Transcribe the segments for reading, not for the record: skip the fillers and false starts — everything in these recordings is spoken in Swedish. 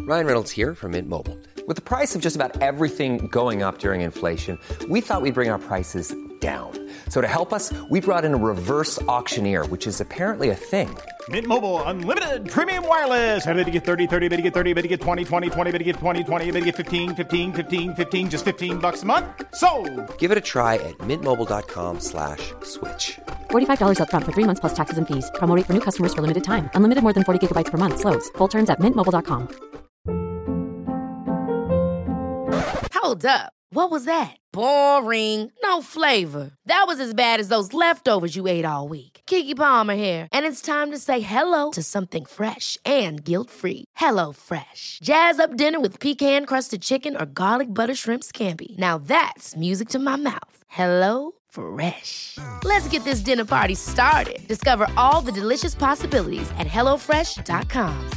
Ryan Reynolds here from Mint Mobile. With the price of just about everything going up during inflation, we thought we'd bring our prices down. So to help us, we brought in a reverse auctioneer, which is apparently a thing. Mint Mobile Unlimited Premium Wireless. How to get 30, 30, bit to get 30, bit to get 20, 20, 20, bit to get 20, 20, bit to get 15, 15, 15, 15, just $15 a month? Sold! Give it a try at mintmobile.com/switch. $45 up front for 3 months plus taxes and fees. Promo rate for new customers for limited time. Unlimited more than 40 gigabytes per month. Slows full terms at mintmobile.com. Hold up. What was that? Boring. No flavor. That was as bad as those leftovers you ate all week. Keke Palmer here, and it's time to say hello to something fresh and guilt-free. Hello Fresh. Jazz up dinner with pecan-crusted chicken or garlic butter shrimp scampi. Now that's music to my mouth. Hello Fresh. Let's get this dinner party started. Discover all the delicious possibilities at hellofresh.com.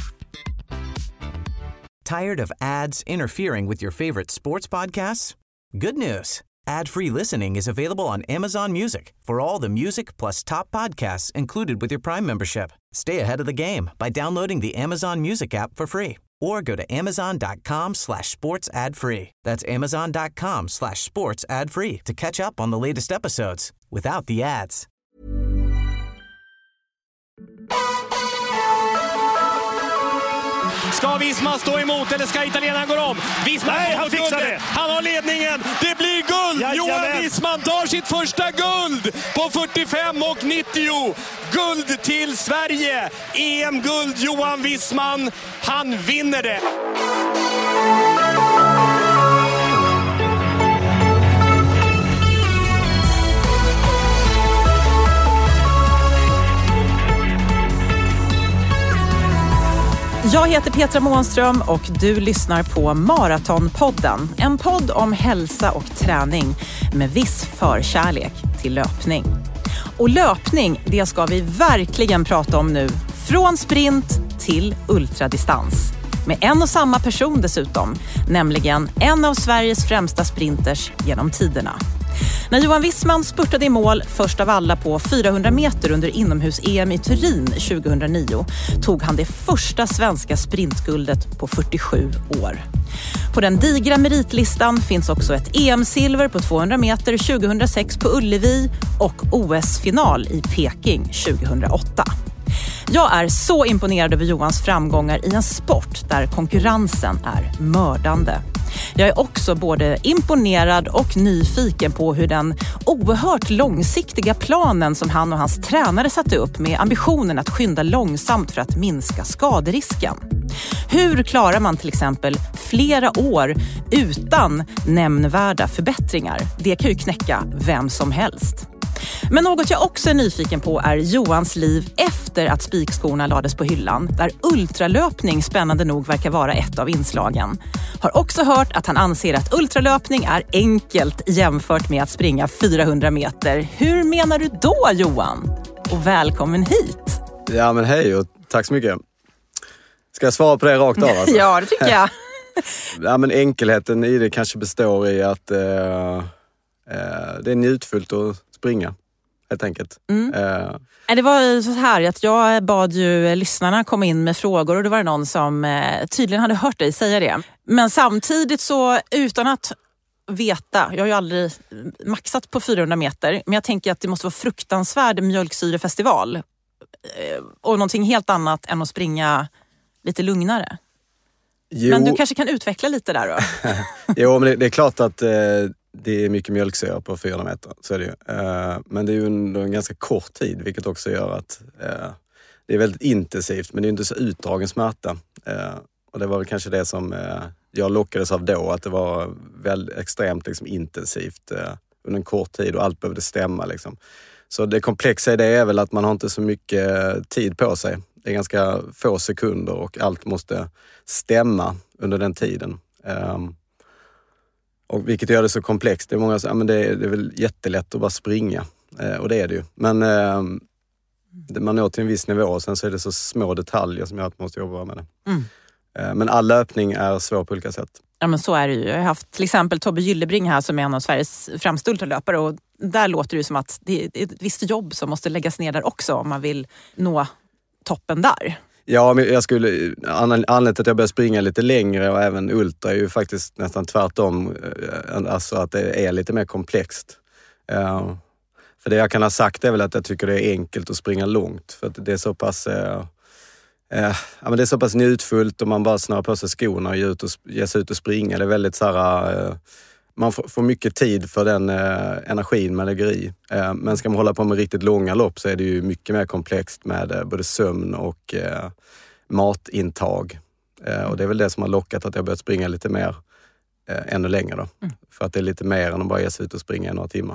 Tired of ads interfering with your favorite sports podcasts? Good news. Ad-free listening is available on Amazon Music for all the music plus top podcasts included with your Prime membership. Stay ahead of the game by downloading the Amazon Music app for free or go to amazon.com/sports ad free. That's amazon.com/sports ad free to catch up on the latest episodes without the ads. Ska Wisman stå emot eller ska italienaren gå om? Wisman, nej, han fixar det. Han har ledningen. Det blir guld. Johan Wisman tar sitt första guld på 45 och 90. Guld till Sverige. EM-guld Johan Wisman. Han vinner det. Jag heter Petra Månström och du lyssnar på Maratonpodden. En podd om hälsa och träning med viss förkärlek till löpning. Och löpning, det ska vi verkligen prata om nu. Från sprint till ultradistans. Med en och samma person dessutom. Nämligen en av Sveriges främsta sprinters genom tiderna. När Johan Wisman spurtade i mål först av alla på 400 meter under inomhus-EM i Turin 2009 tog han det första svenska sprintguldet på 47 år. På den digra meritlistan finns också ett EM-silver på 200 meter 2006 på Ullevi och OS-final i Peking 2008. Jag är så imponerad över Johans framgångar i en sport där konkurrensen är mördande. Jag är också både imponerad och nyfiken på hur den oerhört långsiktiga planen som han och hans tränare satte upp med ambitionen att skynda långsamt för att minska skaderisken. Hur klarar man till exempel flera år utan nämnvärda förbättringar? Det kan ju knäcka vem som helst. Men något jag också är nyfiken på är Johans liv efter att spikskorna lades på hyllan, där ultralöpning spännande nog verkar vara ett av inslagen. Har också hört att han anser att ultralöpning är enkelt jämfört med att springa 400 meter. Hur menar du då, Johan? Och välkommen hit! Ja, men hej och tack så mycket. Ska jag svara på det rakt av? Alltså? Ja, det tycker jag. Ja, men enkelheten i det kanske består i att det är njutfullt att springa, helt enkelt. Det var så här att jag bad ju lyssnarna komma in med frågor och det var någon som tydligen hade hört dig säga det. Men samtidigt så utan att veta, jag har ju aldrig maxat på 400 meter, men jag tänker att det måste vara fruktansvärd mjölksyrefestival och någonting helt annat än att springa lite lugnare. Jo. Men du kanske kan utveckla lite där då? Jo, men det är klart att det är mycket mjölksyra på 400 meter, så är det ju. Men det är ju en ganska kort tid, vilket också gör att det är väldigt intensivt, men det är inte så utdragen smärta. Och det var väl kanske det som jag lockades av då, att det var väldigt extremt liksom, intensivt under en kort tid och allt behövde stämma. Liksom. Så det komplexa i det är väl att man har inte så mycket tid på sig. Det är ganska få sekunder och allt måste stämma under den tiden. Och vilket gör det så komplext. Det är många som säger, men det är väl jättelätt att bara springa. Och det är det ju. Men man når till en viss nivå och sen så är det så små detaljer som gör att man måste jobba med det. Men all löpning är svår på olika sätt. Ja, men så är det ju. Jag har haft till exempel Tobbe Gyllebring här som är en av Sveriges främsta ultralöpare och där låter det som att det är ett visst jobb som måste läggas ner där också om man vill nå toppen där. Ja, men jag skulle... Anledningen till att jag börjar springa lite längre och även ultra är ju faktiskt nästan tvärtom. Alltså att det är lite mer komplext. För det jag kan ha sagt är väl att jag tycker det är enkelt att springa långt. För att det är så pass... men det är så pass njutfullt och man bara snör på sig skorna och ger sig ut och springa. Det är väldigt så här... Man får mycket tid för den energin man lägger i. Men ska man hålla på med riktigt långa lopp så är det ju mycket mer komplext med både sömn och matintag. Och det är väl det som har lockat att jag börjat springa lite mer ännu längre då. För att det är lite mer än att bara ge sig ut och springa i några timmar.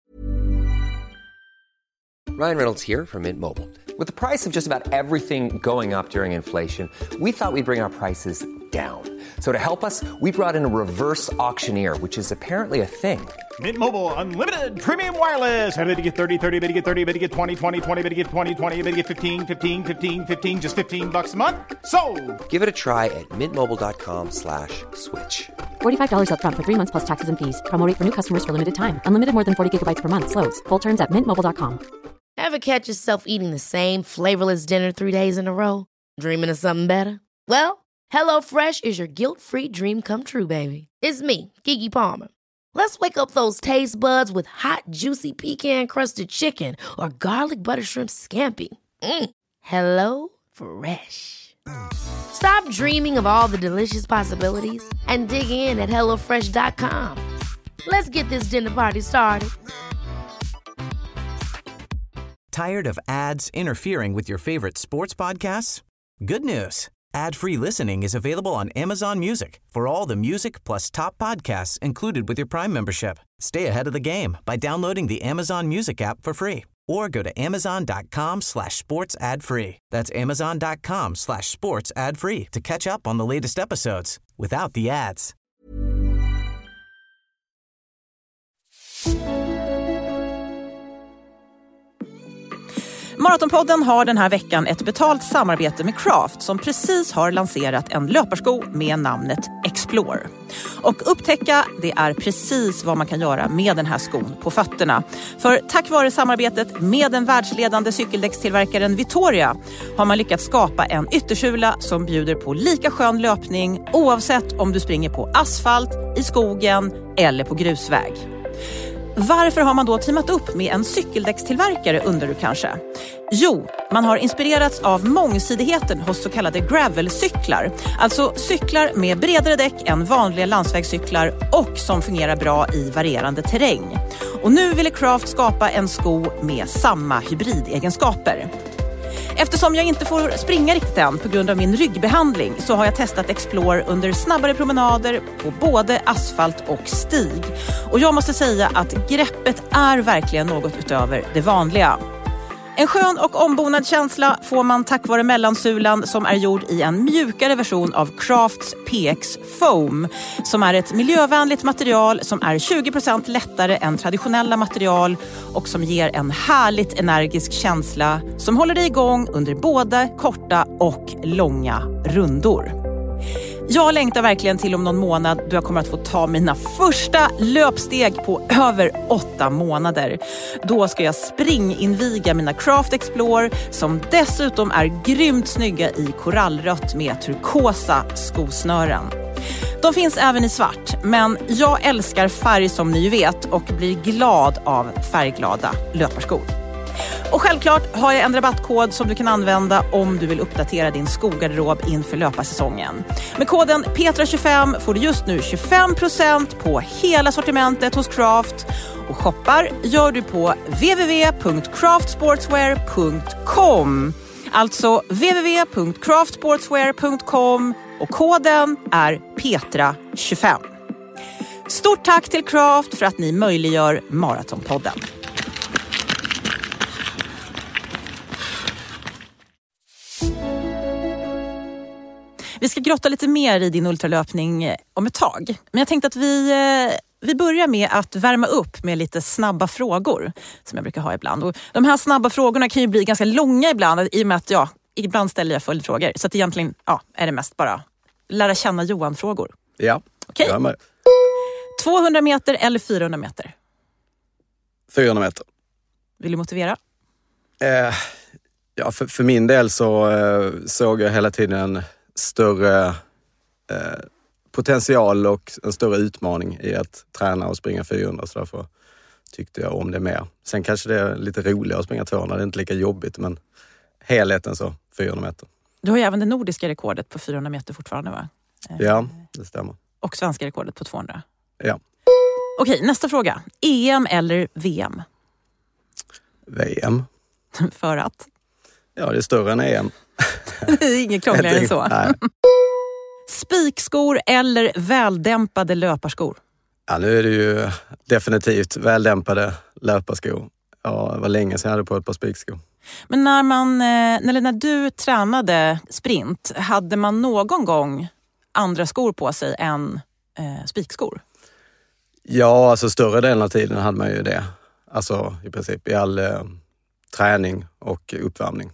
Ryan Reynolds here from Mint Mobile. With the price of just about everything going up during inflation, we thought we'd bring our prices down. So to help us, we brought in a reverse auctioneer, which is apparently a thing. Mint Mobile Unlimited Premium Wireless. How to get 30, 30, bit to get 30, bit to get 20, 20, 20, bit to get 20, 20, bit to get 15, 15, 15, 15, just $15 a month? Sold! Give it a try at mintmobile.com/switch. $45 up front for 3 months plus taxes and fees. Promo rate for new customers for limited time. Unlimited more than 40 gigabytes per month. Slows full terms at mintmobile.com. Ever catch yourself eating the same flavorless dinner 3 days in a row? Dreaming of something better? Well, HelloFresh is your guilt-free dream come true, baby. It's me, Keke Palmer. Let's wake up those taste buds with hot, juicy pecan-crusted chicken or garlic butter shrimp scampi. Hello Fresh. Stop dreaming of all the delicious possibilities and dig in at HelloFresh.com. Let's get this dinner party started. Tired of ads interfering with your favorite sports podcasts? Good news. Ad-free listening is available on Amazon Music for all the music plus top podcasts included with your Prime membership. Stay ahead of the game by downloading the Amazon Music app for free or go to amazon.com/sports ad free. That's amazon.com/sports ad free to catch up on the latest episodes without the ads. Maratonpodden har den här veckan ett betalt samarbete med Craft som precis har lanserat en löparsko med namnet Explore. Och upptäcka, det är precis vad man kan göra med den här skon på fötterna. För tack vare samarbetet med den världsledande cykeldäckstillverkaren Vittoria har man lyckats skapa en yttersula som bjuder på lika skön löpning oavsett om du springer på asfalt, i skogen eller på grusväg. Varför har man då teamat upp med en cykeldäckstillverkare, undrar du kanske? Jo, man har inspirerats av mångsidigheten hos så kallade gravelcyklar. Alltså cyklar med bredare däck än vanliga landsvägscyklar och som fungerar bra i varierande terräng. Och nu ville Craft skapa en sko med samma hybridegenskaper. Eftersom jag inte får springa riktigt än på grund av min ryggbehandling så har jag testat Explore under snabbare promenader på både asfalt och stig. Och jag måste säga att greppet är verkligen något utöver det vanliga. En skön och ombonad känsla får man tack vare mellansulan som är gjord i en mjukare version av Crafts PX Foam som är ett miljövänligt material som är 20% lättare än traditionella material och som ger en härligt energisk känsla som håller dig igång under både korta och långa rundor. Jag längtar verkligen till om någon månad då jag kommer att få ta mina första löpsteg på över 8 månader. Då ska jag springinviga mina Craft Explore som dessutom är grymt snygga i korallrött med turkosa skosnören. De finns även i svart, men jag älskar färg som ni vet och blir glad av färgglada löparskor. Och självklart har jag en rabattkod som du kan använda om du vill uppdatera din skogarderob inför löparsäsongen. Med koden PETRA25 får du just nu 25% på hela sortimentet hos Craft. Och shoppar gör du på www.craftsportswear.com. Alltså www.craftsportswear.com och koden är PETRA25. Stort tack till Craft för att ni möjliggör Maratonpodden. Vi ska grotta lite mer i din ultralöpning om ett tag. Men jag tänkte att vi börjar med att värma upp med lite snabba frågor som jag brukar ha ibland. Och de här snabba frågorna kan ju bli ganska långa ibland i och med att ibland ställer jag följdfrågor. Så att egentligen är det mest bara lära känna Johan-frågor. Ja, okej. Jag är med. 200 meter eller 400 meter? 400 meter. Vill du motivera? Ja, för min del så såg jag hela tiden en större potential och en större utmaning i att träna och springa 400. Så därför tyckte jag om det mer. Sen kanske det är lite roligare att springa 200. Det är inte lika jobbigt, men helheten så 400 meter. Du har ju även det nordiska rekordet på 400 meter fortfarande, va? Ja, det stämmer. Och svenska rekordet på 200. Ja. Okej, nästa fråga. EM eller VM? VM. För att? Ja, det är större än EM. Det är inget krångligare än så. Nej. Spikskor eller väldämpade löparskor? Ja, nu är det ju definitivt väldämpade löparskor. Ja, det var länge sedan jag hade på ett par spikskor. Men när du tränade sprint, hade man någon gång andra skor på sig än spikskor? Ja, alltså större delen av tiden hade man ju det. Alltså i princip i all träning och uppvärmning.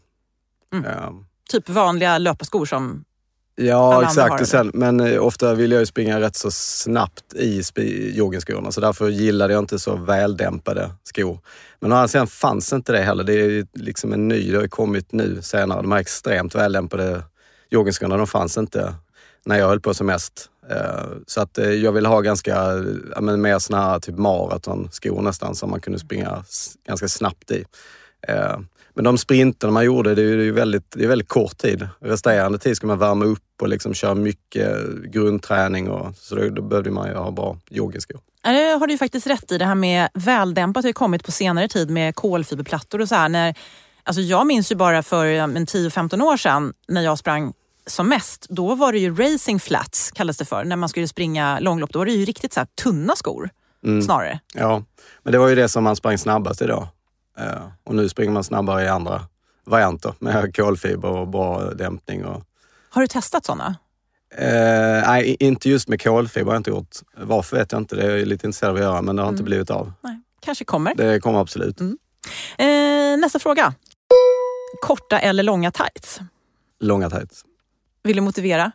Typ vanliga löparskor som ja, exakt. Sen, men ofta vill jag ju springa rätt så snabbt i joggingskorna. Så därför gillade jag inte så väldämpade skor. Men sen fanns inte det heller. Det är ju liksom en ny, det har kommit nu senare. De här extremt väldämpade joggingskorna, de fanns inte när jag höll på som mest. Så att jag ville ha ganska, mer såna här typ maratonskor nästan som man kunde springa ganska snabbt i. Men de sprinterna man gjorde, det är väldigt kort tid. Resterande tid ska man värma upp och liksom köra mycket grundträning. Så då behövde man ju ha bra joggingskor. Det har du ju faktiskt rätt i. Det här med väldämpat har ju kommit på senare tid med kolfiberplattor och så här. Alltså jag minns ju bara för 10-15 år sedan när jag sprang som mest. Då var det ju racing flats kallas det för. När man skulle springa långlopp, då var det ju riktigt så här tunna skor snarare. Ja, men det var ju det som man sprang snabbast idag. Och nu springer man snabbare i andra varianter med kolfiber och bra dämpning. Har du testat sådana? Nej, inte just med kolfiber har jag inte gjort. Varför vet jag inte, det är lite intresserad av att göra, men det har inte blivit av. Nej, kanske kommer. Det kommer absolut. Nästa fråga. Korta eller långa tights? Långa tights. Vill du motivera?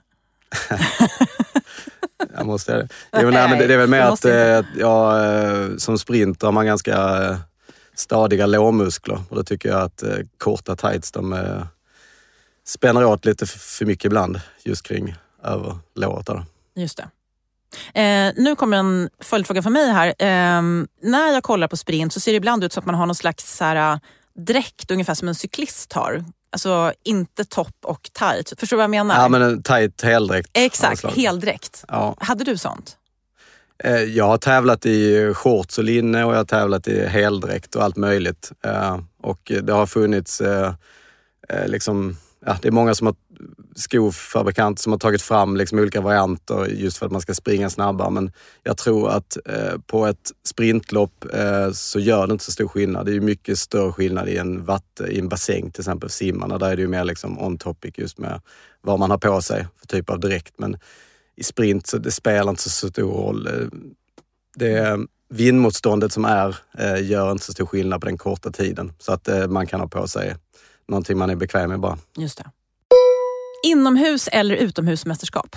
Jag måste. Det är väl med att jag som sprinter har man ganska stadiga lårmuskler. Och då tycker jag att korta tights, de spänner åt lite för mycket ibland. Just kring över låret där. Just det. Nu kommer en följdfråga för mig här. När jag kollar på sprint så ser det ibland ut som att man har någon slags så här, dräkt ungefär som en cyklist har. Alltså inte topp och tight. Förstår du vad jag menar? Ja, men en tight heldräkt. Exakt, heldräkt. Ja. Hade du sånt? Jag har tävlat i shorts och linne och jag har tävlat i heldräkt och allt möjligt. Och det har funnits liksom, det är många som har skofabrikanter som har tagit fram liksom olika varianter just för att man ska springa snabbare. Men jag tror att på ett sprintlopp så gör det inte så stor skillnad. Det är ju mycket större skillnad i en bassäng, till exempel simmarna. Där är det ju mer liksom on topic just med vad man har på sig för typ av dräkt. Men i sprint så det spelar inte så stor roll. Det vindmotståndet som gör inte så stor skillnad på den korta tiden. Så att man kan ha på sig någonting man är bekväm med bara. Just det. Inomhus eller utomhusmästerskap?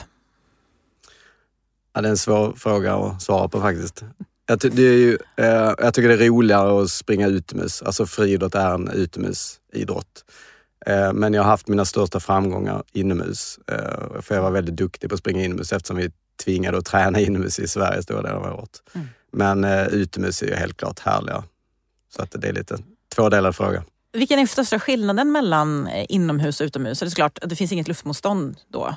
Ja, det är en svår fråga att svara på faktiskt. Jag tycker det är roligare att springa utomhus. Alltså friidrott är en utomhusidrott. Men jag har haft mina största framgångar inomhus. För jag var väldigt duktig på att springa inomhus eftersom vi tvingade att träna inomhus i Sverige stora delar av året. Men utomhus är ju helt klart härliga. Så att det är lite tvådelad fråga. Vilken är största skillnaden mellan inomhus och utomhus? Det är klart att det finns inget luftmotstånd då.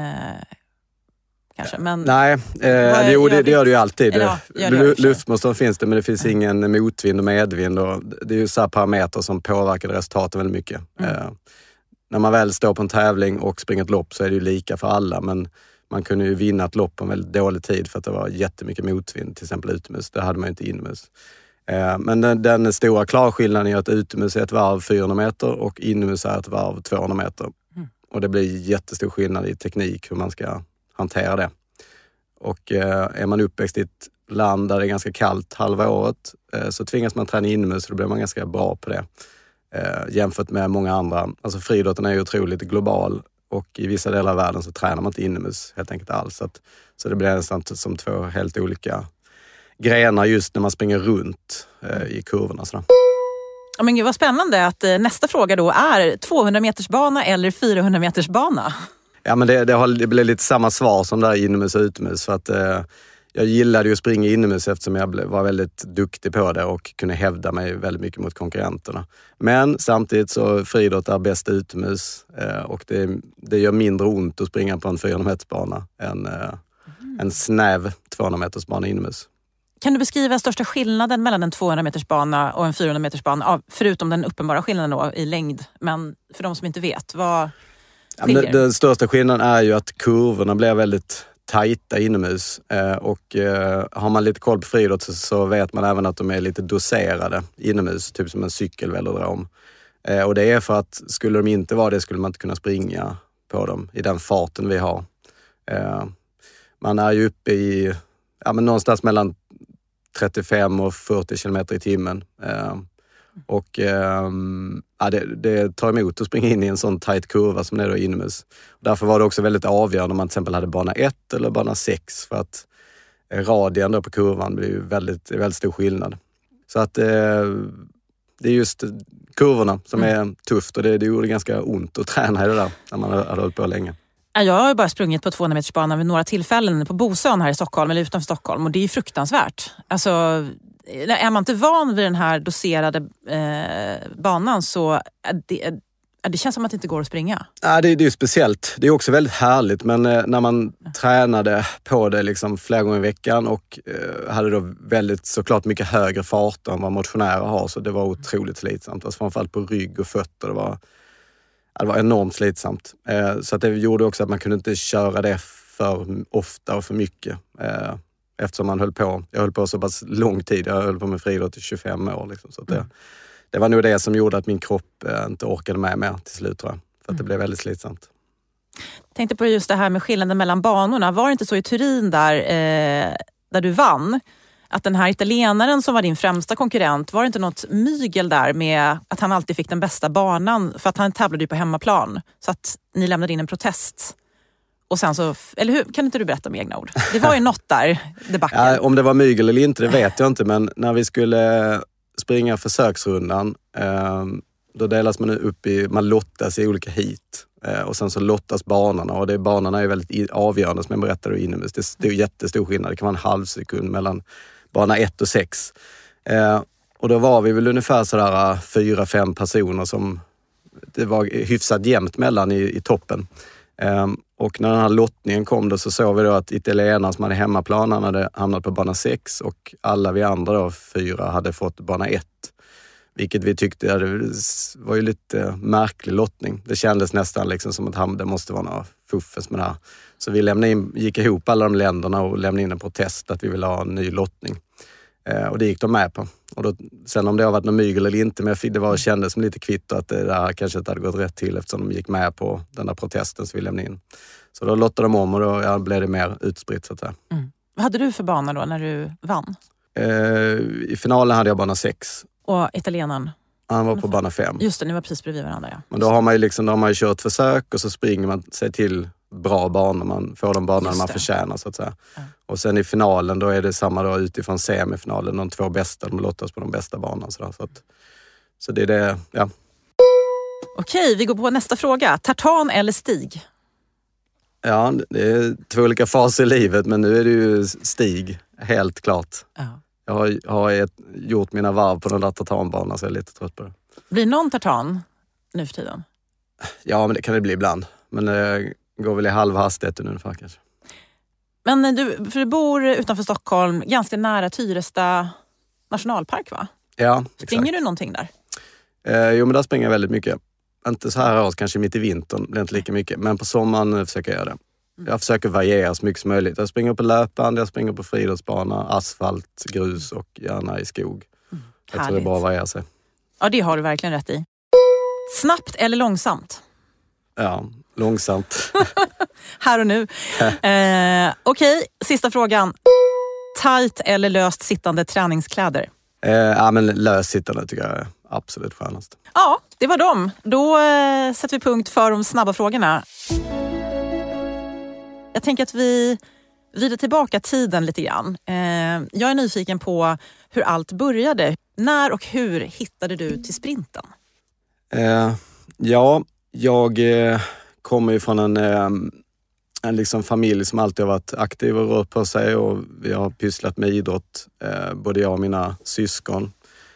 Kanske, men nej, det gör det ju alltid. Luftmotstånd finns det, men det finns ingen motvind och medvind. Och det är ju så här parametrar som påverkar resultatet väldigt mycket. När man väl står på en tävling och springer ett lopp så är det ju lika för alla. Men man kunde ju vinna ett lopp på en väldigt dålig tid för att det var jättemycket motvind, till exempel utomhus. Det hade man ju inte inomhus. Men den stora klara skillnaden är att utomhus är ett varv 400 meter och inomhus är ett varv 200 meter. Och det blir jättestor skillnad i teknik hur man ska hantera det. Och är man uppväxt i ett land där det är ganska kallt halva året så tvingas man träna inomhus och då blir man ganska bra på det. Jämfört med många andra. Alltså friidrotten är ju otroligt global och i vissa delar av världen så tränar man inte inomhus helt enkelt alls. Så det blir nästan som två helt olika grenar just när man springer runt i kurvorna. Sådär. Ja, men vad spännande att nästa fråga då är 200-metersbana eller 400-metersbana? Ja, men det blev lite samma svar som där inomhus och utomhus. För att jag gillade ju att springa inomhus eftersom jag var väldigt duktig på det och kunde hävda mig väldigt mycket mot konkurrenterna. Men samtidigt så friidrott är bäst utomhus och det gör mindre ont att springa på en 400-metersbana än en snäv 200-metersbana inomhus. Kan du beskriva största skillnaden mellan en 200-metersbana och en 400-metersbana? Förutom den uppenbara skillnaden då i längd. Men för de som inte vet, vad skiljer? Den största skillnaden är ju att kurvorna blir väldigt tajta inomhus. Och har man lite koll på friidrott så vet man även att de är lite doserade inomhus. Typ som en cykelvelodrom. Och det är för att skulle de inte vara det skulle man inte kunna springa på dem i den farten vi har. Man är ju uppe i någonstans mellan 35 och 40 kilometer i timmen. Och det tar emot att springa in i en sån tajt kurva som det är då inomhus. Därför var det också väldigt avgörande om man till exempel hade bana 1 eller bana 6 för att radien då på kurvan blir ju väldigt stor skillnad. Så att det är just kurvorna som är tufft och det gjorde ganska ont att träna i det där när man hade hållit på länge. Jag har ju bara sprungit på 200-metersbanan vid några tillfällen på Bosön här i Stockholm eller utanför Stockholm och det är ju fruktansvärt. Alltså, är man inte van vid den här doserade banan så det känns som att det inte går att springa. Ja, det är ju speciellt. Det är också väldigt härligt men när man tränade på det liksom flera gånger i veckan och hade då väldigt såklart mycket högre fart än vad motionärer har så det var otroligt slitsamt. Alltså framförallt på rygg och fötter. Det var enormt slitsamt. Så att det gjorde också att man kunde inte köra det för ofta och för mycket. Eftersom jag höll på så pass lång tid. Jag höll på med friidrott i 25 år. Liksom, så att det var nog det som gjorde att min kropp inte orkade med mer till slut tror jag. För att det blev väldigt slitsamt. Tänkte på just det här med skillnaden mellan banorna. Var det inte så i Turin där du vann? Att den här italienaren som var din främsta konkurrent, var det inte något mygel där med att han alltid fick den bästa banan för att han tävlade ju på hemmaplan så att ni lämnade in en protest och sen så, eller hur, kan inte du berätta med egna ord? Det var ju något där, debacle. Ja, om det var mygel eller inte, det vet jag inte, men när vi skulle springa försöksrundan då delas man upp man lottas i olika hit och sen så lottas banorna och banorna är väldigt avgörande som jag berättade inomhus. Det är jättestor skillnad, det kan vara en halv sekund mellan bana 1 och 6. Och då var vi väl ungefär sådär 4-5 personer som det var hyfsat jämnt mellan i toppen. Och när den här lottningen kom då så såg vi då att italienarna som hade hemmaplan hade hamnat på bana 6 och alla vi andra då 4 hade fått bana 1. Vilket vi tyckte var ju lite märklig lottning. Det kändes nästan liksom som att det måste vara några fuffes med det här. Så vi gick ihop alla de länderna och lämnade in en protest att vi ville ha en ny lottning. Och det gick de med på. Och då, sen om det har varit någon mygel eller inte, men det kändes som lite kvitto att det där kanske inte hade gått rätt till eftersom de gick med på den där protesten som vi lämnade in. Så då lottade de om och då blev det mer utspritt så att säga. Vad hade du för bana då när du vann? I finalen hade jag bana 6. Och italienaren? Han var på bana 5. Just det, ni var precis bredvid varandra. Ja. Men då har man ju kört försök och så springer man sig till bra banor. Man får de banorna man förtjänar så att säga. Ja. Och sen i finalen då är det samma då utifrån semifinalen. De 2 bästa, de lottas på de bästa banorna. Så det är det, ja. Okej, vi går på nästa fråga. Tartan eller stig? Ja, det är 2 olika faser i livet men nu är det ju stig, helt klart. Ja. Jag har gjort mina varv på den där tartanbanan så jag är lite trött på det. Blir någon tartan nu för tiden? Ja, men det kan det bli ibland. Men det går väl i halv hastighet ungefär kanske. Men du bor utanför Stockholm, ganska nära Tyresta nationalpark va? Ja, Springer exakt. du någonting där? Jo, men där springer jag väldigt mycket. Inte så här års, kanske mitt i vintern, blir inte lika mycket. Men på sommaren försöker jag göra det. Jag försöker variera så mycket som möjligt. Jag springer på löpband, jag springer på friidrottsbana, asfalt, grus och gärna i skog. Jag tror det är bra att variera sig. Ja, det har du verkligen rätt i. Snabbt eller långsamt? Ja, långsamt. Här och nu. Okej, sista frågan. Tight eller löst sittande träningskläder? Ja, men löst sittande tycker jag är absolut skönast. Ja, det var dem. Då sätter vi punkt för de snabba frågorna. Jag tänker att vi vrida tillbaka tiden lite grann. Jag är nyfiken på hur allt började. När och hur hittade du till sprinten? Jag kommer ju från en liksom familj som alltid har varit aktiv och rört på sig, och vi har pysslat med idrott, både jag och mina syskon.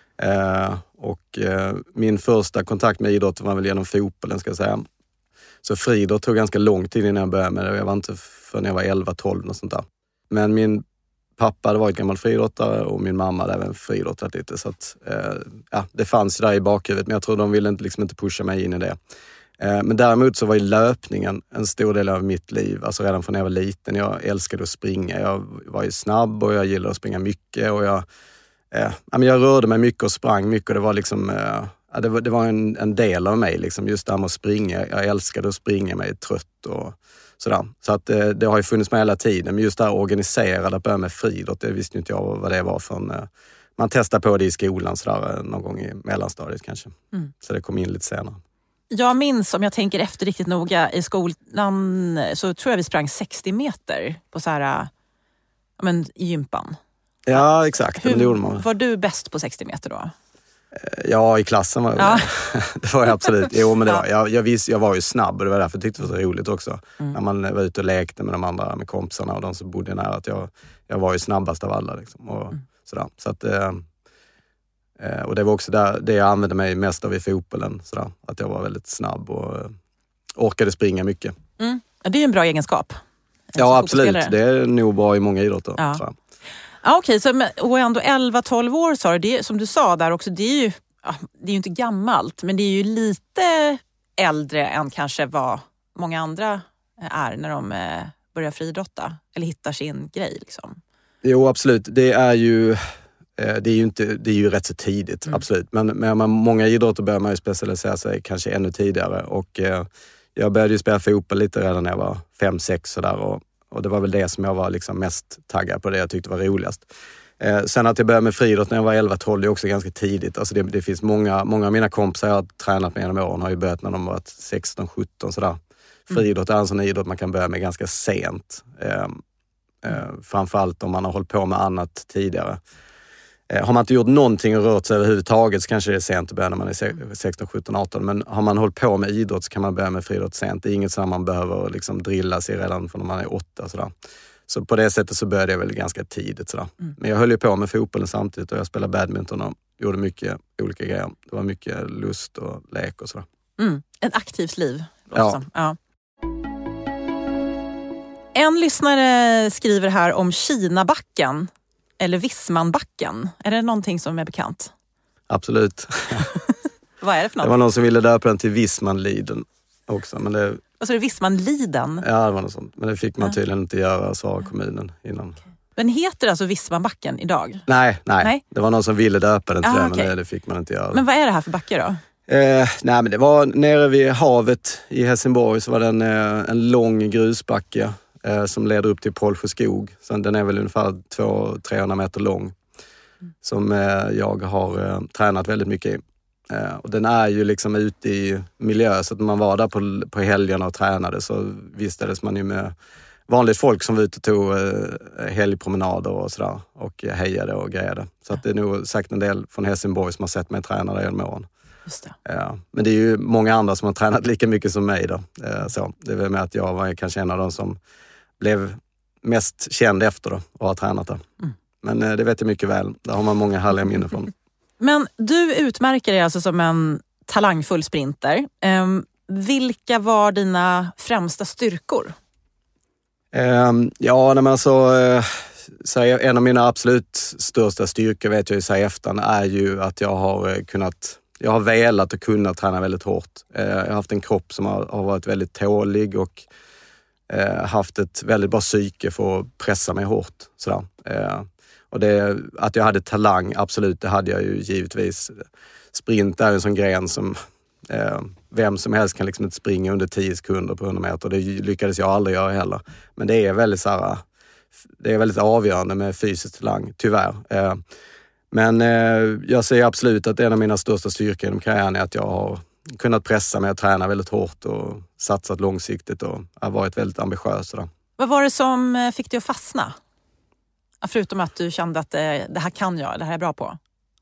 Min första kontakt med idrott var väl genom fotbollen, ska jag säga. Så friidrott tog ganska lång tid innan jag började med det. Jag var inte förrän jag var 11-12 och sånt där. Men min pappa hade varit gammal friidrottare och min mamma hade även friidrottat lite. Så att, det fanns där i bakhuvudet, men jag tror de ville inte pusha mig in i det. Men däremot så var ju löpningen en stor del av mitt liv. Alltså redan från när jag var liten. Jag älskade att springa. Jag var ju snabb och jag gillade att springa mycket. Och jag rörde mig mycket och sprang mycket. Och det var liksom... Det var en del av mig, liksom, just det här med att springa. Jag älskade att springa mig trött och sådär. Så att det har ju funnits med hela tiden. Men just det här organiserade, att börja med friidrott, det visste inte jag vad det var för man testade på det i skolan sådär, någon gång i mellanstadiet kanske. Så det kom in lite senare. Jag minns, om jag tänker efter riktigt noga, i skolan så tror jag vi sprang 60 meter på så här, i gympan. Ja, exakt. Var du bäst på 60 meter då? Ja, i klassen var jag det var jag absolut. Jo, men det var, jag var ju snabb, och det var därför jag tyckte det var så roligt också. När man var ute och lekte med de andra, med kompisarna och de som bodde nära, att jag var ju snabbast av alla. Liksom, och sådär. Så att, och det var också det jag använde mig mest av i fotbollen. Sådär. Att jag var väldigt snabb och orkade springa mycket. Det är ju en bra egenskap. Ja, absolut. Det är nog bra i många idrotter. Ja. Okej, och ändå 11-12 år sa du, det, som du sa där också, det är ju inte gammalt, men det är ju lite äldre än kanske vad många andra är när de börjar friidrotta eller hittar sin grej liksom. Jo, absolut. Det är ju rätt så tidigt, absolut. Men med många idrotter börjar man ju specialisera sig kanske ännu tidigare, och jag började ju spela fotboll lite redan när jag var 5-6 sådär, och det var väl det som jag var liksom mest taggad på, det jag tyckte var roligast. Sen att jag började med friidrott när jag var 11-12 är också ganska tidigt. Alltså det finns många av mina kompisar jag har tränat med genom åren har ju börjat när de var 16-17 sådär. Friidrott är en sån idrott man kan börja med ganska sent. Framförallt om man har hållit på med annat tidigare. Har man inte gjort någonting och rört sig överhuvudtaget så kanske det är sent att börja när man är 16, 17, 18. Men har man hållit på med idrott så kan man börja med friidrott sent. Det är inget som man behöver liksom drilla sig redan från när man är 8. Sådär. Så på det sättet så började jag väl ganska tidigt. Sådär. Men jag höll ju på med fotbollen samtidigt, och jag spelade badminton och gjorde mycket olika grejer. Det var mycket lust och lek och sådär. Ett aktivt liv. Ja. En lyssnare skriver här om Kinabacken. Eller Vismanbacken. Är det någonting som är bekant? Absolut. Vad är det för något? Det var någon som ville döpa den till Vismanliden också. Men det... Vad sa du, Vismanliden? Ja, det var något sånt. Men det fick man tydligen inte göra, sa kommunen innan. Okay. Men heter det alltså Vismanbacken idag? Nej. Det var någon som ville döpa den till det, okay. Men det fick man inte göra. Men vad är det här för backe då? Nej, men det var nere vid havet i Helsingborg, så var det en lång grusbacke som leder upp till Pålsjö skog. Så den är väl ungefär 200-300 meter lång. Som jag har tränat väldigt mycket i. Och den är ju liksom ute i miljö, så att när man var där på helgerna och tränade så vistades man ju med vanligt folk som var ute och tog helgpromenader och sådär. Och hejade och grejade. Så att det är nog säkert en del från Helsingborg som har sett mig träna där genom åren. Just det. Men det är ju många andra som har tränat lika mycket som mig då. Så det är väl med att jag var kanske en av de som blev mest känd efter då och har tränat där. Men det vet jag mycket väl. Där har man många härliga minnen från. Men du utmärker dig alltså som en talangfull sprinter. Vilka var dina främsta styrkor? En av mina absolut största styrkor vet jag ju sig efter är ju att jag har velat och kunnat träna väldigt hårt. Jag har haft en kropp som har varit väldigt tålig och haft ett väldigt bra psyke för att pressa mig hårt. Sådär. Och att jag hade talang, absolut, det hade jag ju givetvis. Sprint är en sån gren som vem som helst kan liksom inte springa under 10 sekunder på 100 meter. Det lyckades jag aldrig göra heller. Men det är väldigt avgörande med fysisk talang, tyvärr. Men jag säger absolut att en av mina största styrkor inom karriären är att jag har kunnat pressa mig och träna väldigt hårt och satsat långsiktigt och har varit väldigt ambitiös. Vad var det som fick dig att fastna? Förutom att du kände att det här kan jag, det här är jag bra på.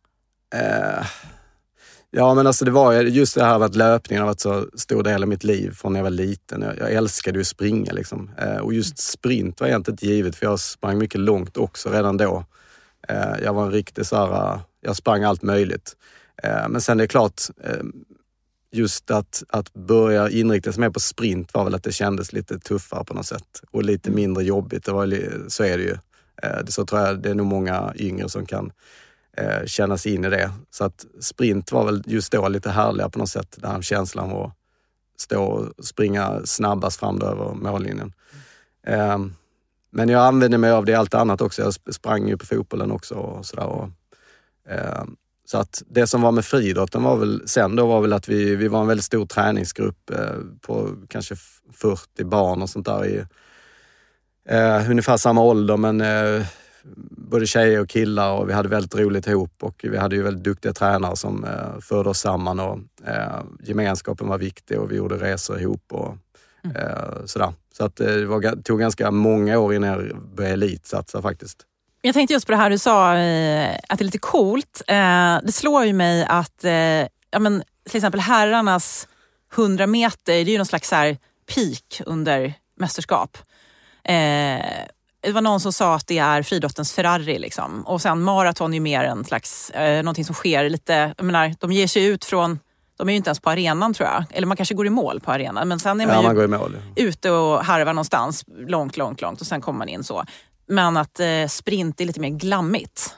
Ja, men alltså det var just det här att löpningen har varit så stor del av mitt liv från när jag var liten. Jag älskade ju att springa liksom. Och just sprint var egentligen inte givet, för jag sprang mycket långt också redan då. Jag var en riktig så här, jag sprang allt möjligt. Men sen det är klart, just att börja inrikta sig mer på sprint var väl att det kändes lite tuffare på något sätt. Och lite mindre jobbigt, så är det ju. Så tror jag det är nog många yngre som kan känna sig in i det. Så att sprint var väl just då lite härligare på något sätt. Den här känslan att stå och springa snabbast fram över mållinjen. Men jag använde mig av det allt annat också. Jag sprang ju på fotbollen också och sådär. Så att det som var med friidrotten var väl att vi var en väldigt stor träningsgrupp på kanske 40 barn och sånt där i ungefär samma ålder, men både tjejer och killar, och vi hade väldigt roligt ihop, och vi hade ju väldigt duktiga tränare som förde oss samman, och gemenskapen var viktig, och vi gjorde resor ihop och sådär. Så att det tog ganska många år innan jag började elitsatsa faktiskt. Jag tänkte just på det här du sa, att det är lite coolt. Det slår ju mig att till exempel herrarnas 100 meter, det är ju någon slags så här peak under mästerskap. Det var någon som sa att det är friidrottens Ferrari liksom. Och sen maraton är ju mer en slags någonting som sker lite, jag menar, de ger sig ut från, de är ju inte ens på arenan tror jag. Eller man kanske går i mål på arenan, men sen är man ju ute och harvar någonstans långt och sen kommer man in så. Men att sprint är lite mer glammigt.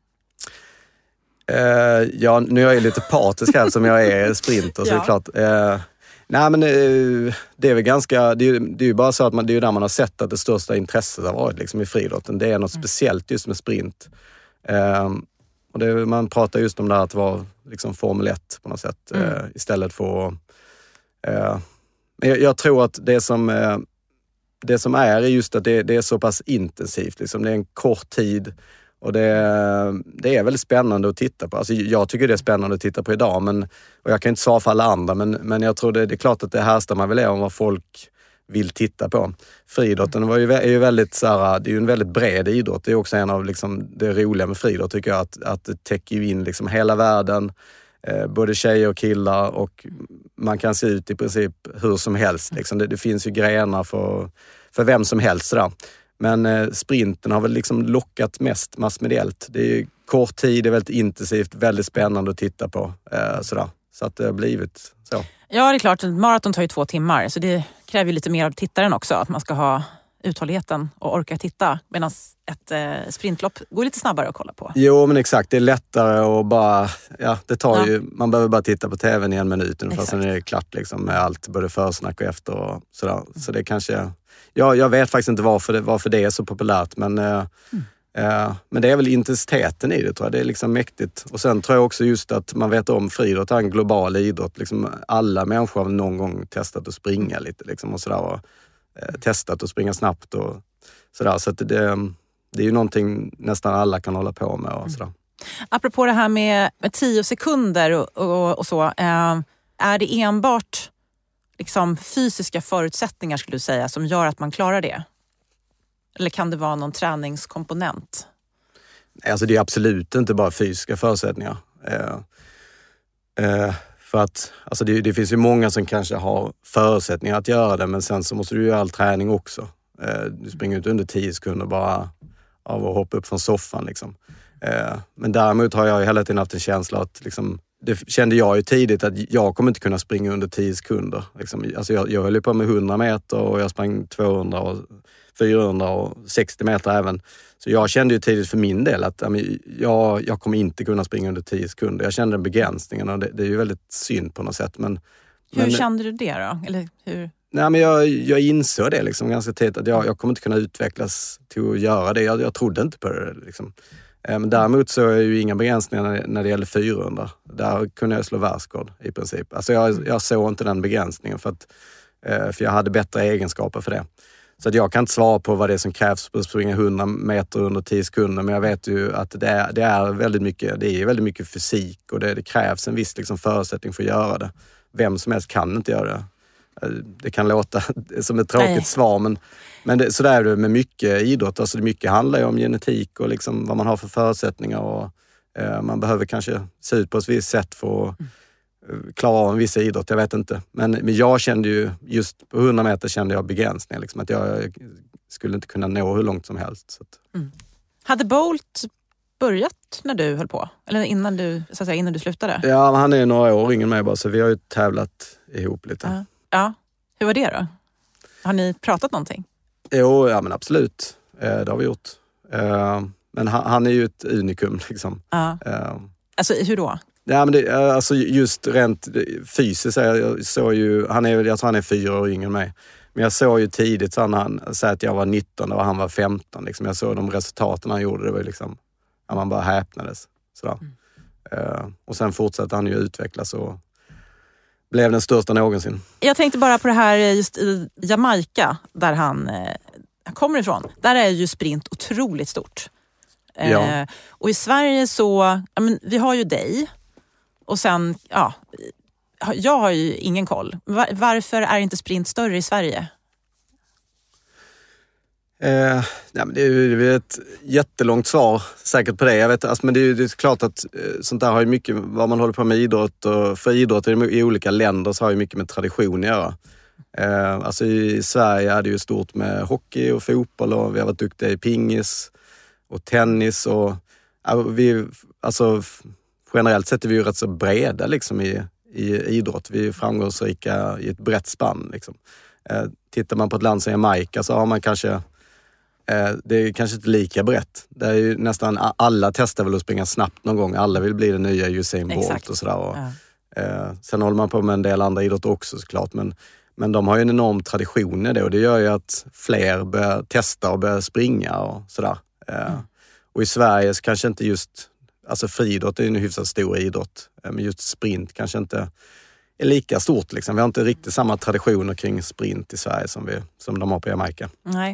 Ja, nu är jag lite partisk här som jag är sprinter, så det är klart. Nej, men det är väl ganska, det är ju bara så att det är ju där man har sett att det största intresset har varit liksom i friidrotten. Det är något speciellt just med sprint. Och man pratar just om det här att vara liksom Formel 1 på något sätt istället för men jag tror att det som är just att det är så pass intensivt liksom. Det är en kort tid, och det är väldigt spännande att titta på. Alltså jag tycker det är spännande att titta på idag, och jag kan inte svara för alla andra, men jag tror det är klart att det härstar man väl är om vad folk vill titta på. Friidrotten är ju väldigt så här, det är ju en väldigt bred idrott. Det är också en av liksom det roliga med friidrott tycker jag, att det täcker ju in liksom hela världen, både tjejer och killar, och man kan se ut i princip hur som helst liksom. Det finns ju grenar för vem som helst där. Men sprinten har väl liksom lockat mest massmediellt. Det är kort tid, det är väldigt intensivt, väldigt spännande att titta på. Sådär. Så att det har blivit så. Ja, det är klart. Maraton tar ju 2 timmar, så det kräver ju lite mer av tittaren också. Att man ska ha uthålligheten och orka titta. Medan ett sprintlopp går lite snabbare att kolla på. Jo, men exakt. Det är lättare att bara... Ja, det tar ju... Man behöver bara titta på tvn i 1 minut. Ungefär, sen är det klart liksom, med allt, både försnack och efter och sådär. Så det kanske... Jag vet faktiskt inte varför det är så populärt, men det är väl intensiteten i det, tror jag. Det är liksom mäktigt. Och sen tror jag också just att man vet om friidrott är en global idrott. Liksom alla människor har någon gång testat att springa lite liksom, och sådär. Och, testat att springa snabbt och sådär. Så att det är ju någonting nästan alla kan hålla på med och sådär. Apropå det här med 10 sekunder och så. Är det enbart liksom fysiska förutsättningar skulle du säga som gör att man klarar det? Eller kan det vara någon träningskomponent? Alltså det är absolut inte bara fysiska förutsättningar. För att alltså det finns ju många som kanske har förutsättningar att göra det, men sen så måste du göra all träning också. Du springer inte under 10 sekunder bara av att hoppa upp från soffan liksom. Men däremot har jag hela tiden haft en känsla att liksom, det kände jag ju tidigt att jag kommer inte kunna springa under 10 sekunder. Liksom, alltså jag höll på med 100 meter och jag sprang 200 och 400 och 60 meter även. Så jag kände ju tidigt för min del att jag kommer inte kunna springa under 10 sekunder. Jag kände den begränsningen, och det är ju väldigt synd på något sätt. Hur kände du det då? Eller hur? Nej, men jag insåg det liksom ganska tidigt att jag kommer inte kunna utvecklas till att göra det. Jag trodde inte på det liksom. Men däremot så är ju inga begränsningar när det gäller 400. Där kunde jag slå världsrekord i princip. Alltså jag såg inte den begränsningen för jag hade bättre egenskaper för det. Så att jag kan inte svara på vad det är som krävs för att springa 100 meter under 10 sekunder. Men jag vet ju att det är väldigt mycket fysik, och det krävs en viss liksom förutsättning för att göra det. Vem som helst kan inte göra det. Det kan låta som ett tråkigt svar, men så där är det med mycket idrott. Alltså mycket handlar ju om genetik och liksom vad man har för förutsättningar, och man behöver kanske se ut på ett visst sätt för att klara av en viss idrott, jag vet inte. Men jag kände ju, just på 100 meter kände jag begränsningar, liksom, att jag skulle inte kunna nå hur långt som helst. Så att. Hade Bolt börjat när du höll på? Eller innan du, så att säga, innan du slutade? Ja, han är några år yngre än mig bara, så vi har ju tävlat ihop lite. Ja. Hur var det då? Har ni pratat någonting? Jo, ja men absolut. Det har vi gjort. Men han är ju ett unikum liksom. Ja. Alltså hur då? Ja, men alltså just rent fysiskt, jag såg ju, jag tror han är 4 år yngre än mig. Men jag såg ju tidigt, så han sa att jag var 19 och han var 15. Liksom. Jag såg de resultaten han gjorde, det var ju liksom, ja, man bara häpnades. Sådär. Och sen fortsatte han ju utvecklas och blev den största någonsin. Jag tänkte bara på det här just i Jamaica, där han kommer ifrån. Där är ju sprint otroligt stort. Ja. Och i Sverige så, ja, men vi har ju dig. Och sen, ja, jag har ju ingen koll. Varför är inte sprint större i Sverige? Ja, men det är ju ett jättelångt svar säkert på det. Jag vet, alltså, men det är klart att sånt där har ju mycket, vad man håller på med idrott, och för idrott i olika länder så har ju mycket med tradition att göra. Alltså i Sverige är det ju stort med hockey och fotboll, och vi har varit duktiga i pingis och tennis, och vi, alltså generellt sett är vi ju rätt så breda liksom i idrott. Vi är framgångsrika i ett brett spann liksom. Tittar man på ett land som Jamaica så har man kanske, det är kanske inte lika brett. Det är ju nästan alla testar väl att springa snabbt någon gång. Alla vill bli den nya Usain Bolt och sådär. Och, sen håller man på med en del andra idrott också såklart. Men de har ju en enorm tradition i det, och det gör ju att fler börjar testa och börjar springa och sådär. Och i Sverige så kanske inte just, alltså friidrott är ju en hyfsat stor idrott, men just sprint kanske inte är lika stort liksom. Vi har inte riktigt samma traditioner kring sprint i Sverige som de har på Jamaica. Nej.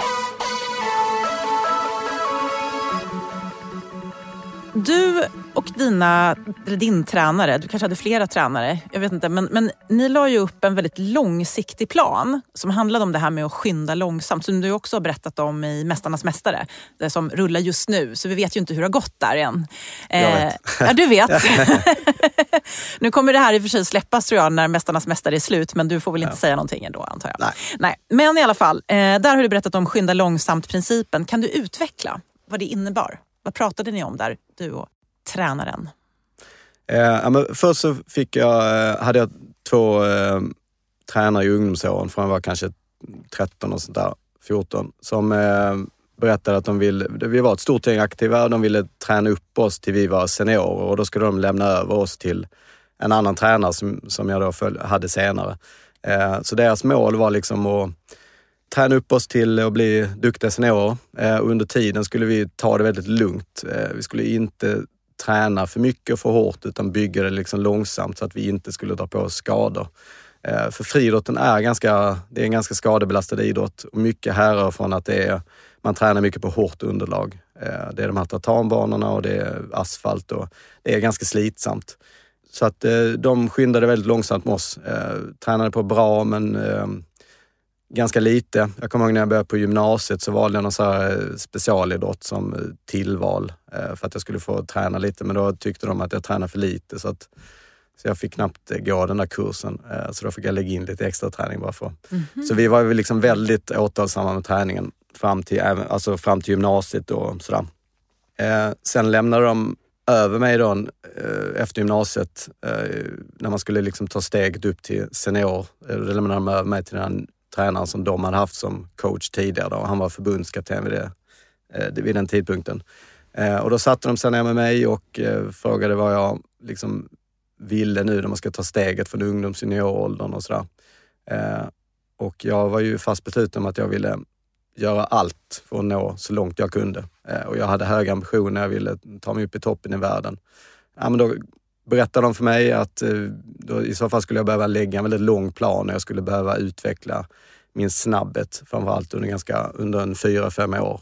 Du och din tränare, du kanske hade flera tränare, jag vet inte, men ni la ju upp en väldigt långsiktig plan som handlade om det här med att skynda långsamt, som du också har berättat om i Mästarnas mästare, det som rullar just nu, så vi vet ju inte hur det har gått där än. Jag vet. Ja, du vet. Nu kommer det här i och för sig släppas, tror jag, när Mästarnas mästare är slut, men du får väl inte säga någonting ändå, antar jag. Nej. Men i alla fall, där har du berättat om skynda långsamt-principen. Kan du utveckla vad det innebar? Vad pratade ni om där, du och tränaren? Men först så hade jag 2 tränare i ungdomsåren, från jag var kanske 13 och sånt där, 14, som berättade att vi var ett stort gäng aktiva, och de ville träna upp oss till vi var seniorer, och då skulle de lämna över oss till en annan tränare som jag då hade senare. Så deras mål var liksom att träna upp oss till att bli duktiga seniorer. Under tiden skulle vi ta det väldigt lugnt. Vi skulle inte träna för mycket och för hårt, utan bygga det liksom långsamt så att vi inte skulle dra på oss skador. För friidrotten det är en ganska skadebelastad idrott, och mycket härrör från att man tränar mycket på hårt underlag. Det är de här tartanbanorna och det är asfalt, och det är ganska slitsamt. Så att de skyndade väldigt långsamt med oss. Tränade på bra, men ganska lite. Jag kommer ihåg när jag började på gymnasiet så valde jag någon så här specialidrott som tillval för att jag skulle få träna lite, men då tyckte de att jag tränade för lite, så jag fick knappt gå den där kursen, så då fick jag lägga in lite extra träning bara för. Så vi var liksom väldigt återhållsamma med träningen fram till gymnasiet och sådär. Sen lämnade de över mig då efter gymnasiet, när man skulle liksom ta steget upp till senior. Då lämnade de över mig till den tränaren som de hade haft som coach tidigare. Och han var förbundskapten vid den tidpunkten. Och då satte de sig ner med mig och frågade vad jag liksom ville nu när man ska ta steget från ungdomsjunioråldern och sådär. Och jag var ju fast besluten om att jag ville göra allt för att nå så långt jag kunde. Och jag hade höga ambitioner, jag ville ta mig upp i toppen i världen. Ja, men då berättade de för mig att då, i så fall skulle jag behöva lägga en väldigt lång plan och jag skulle behöva utveckla min snabbhet framförallt under en 4-5 år.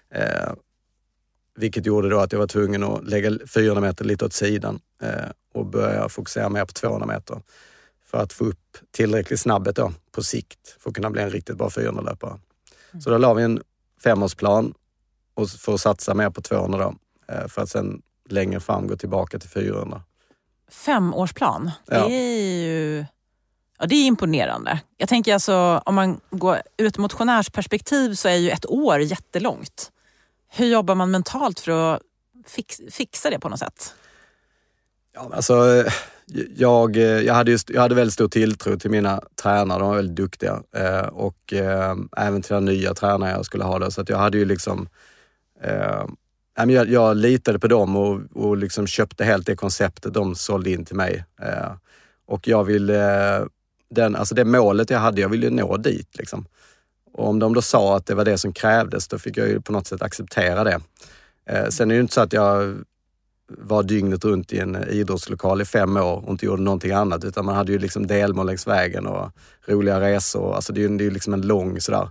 Vilket gjorde då att jag var tvungen att lägga 400 meter lite åt sidan och börja fokusera mer på 200 meter. för att få upp tillräckligt snabbhet då, på sikt för att kunna bli en riktigt bra 400-löpare. Så då la vi en 5-årsplan och för att satsa mer på 200 då, för att sen längre fram gå tillbaka till 400. 5-årsplan, Ja. det är ju... Ja, det är imponerande. Jag tänker alltså, om man går ur ett motionärsperspektiv så är ju 1 år jättelångt. Hur jobbar man mentalt för att fixa det på något sätt? Ja, alltså, jag hade väldigt stor tilltro till mina tränare, de var väldigt duktiga. Och även till den nya tränare jag skulle ha det. Så att jag hade ju liksom... jag litade på dem och liksom köpte helt det konceptet de sålde in till mig. Och jag ville... det målet jag hade, jag ville nå dit liksom. Och om de då sa att det var det som krävdes, då fick jag ju på något sätt acceptera det. Sen är det ju inte så att jag var dygnet runt i en idrottslokal i 5 år och inte gjorde någonting annat, utan man hade ju liksom delmål längs vägen och roliga resor. Alltså det är ju liksom en lång sådär.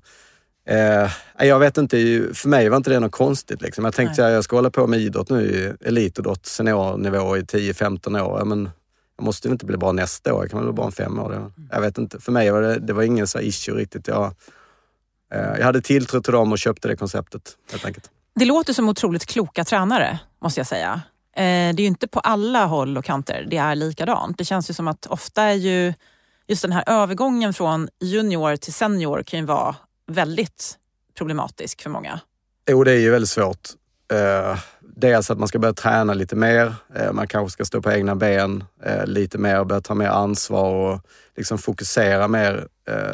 Jag vet inte, för mig var inte det något konstigt liksom. Jag tänkte att jag ska hålla på med idrott nu, i elitidrott, seniornivå i 10-15 år. Men jag måste inte bli bra nästa år, jag kan väl bli bra om 5 år. Jag vet inte, för mig var det var ingen så issue riktigt. Jag hade tilltro till dem och köpte det konceptet helt enkelt. Det låter som otroligt kloka tränare, måste jag säga. Det är ju inte på alla håll och kanter det är likadant. Det känns ju som att ofta är ju just den här övergången från junior till senior kan ju vara väldigt problematisk för många. Jo, det är ju väldigt svårt. Dels att man ska börja träna lite mer. Man kanske ska stå på egna ben lite mer och börja ta mer ansvar och liksom fokusera mer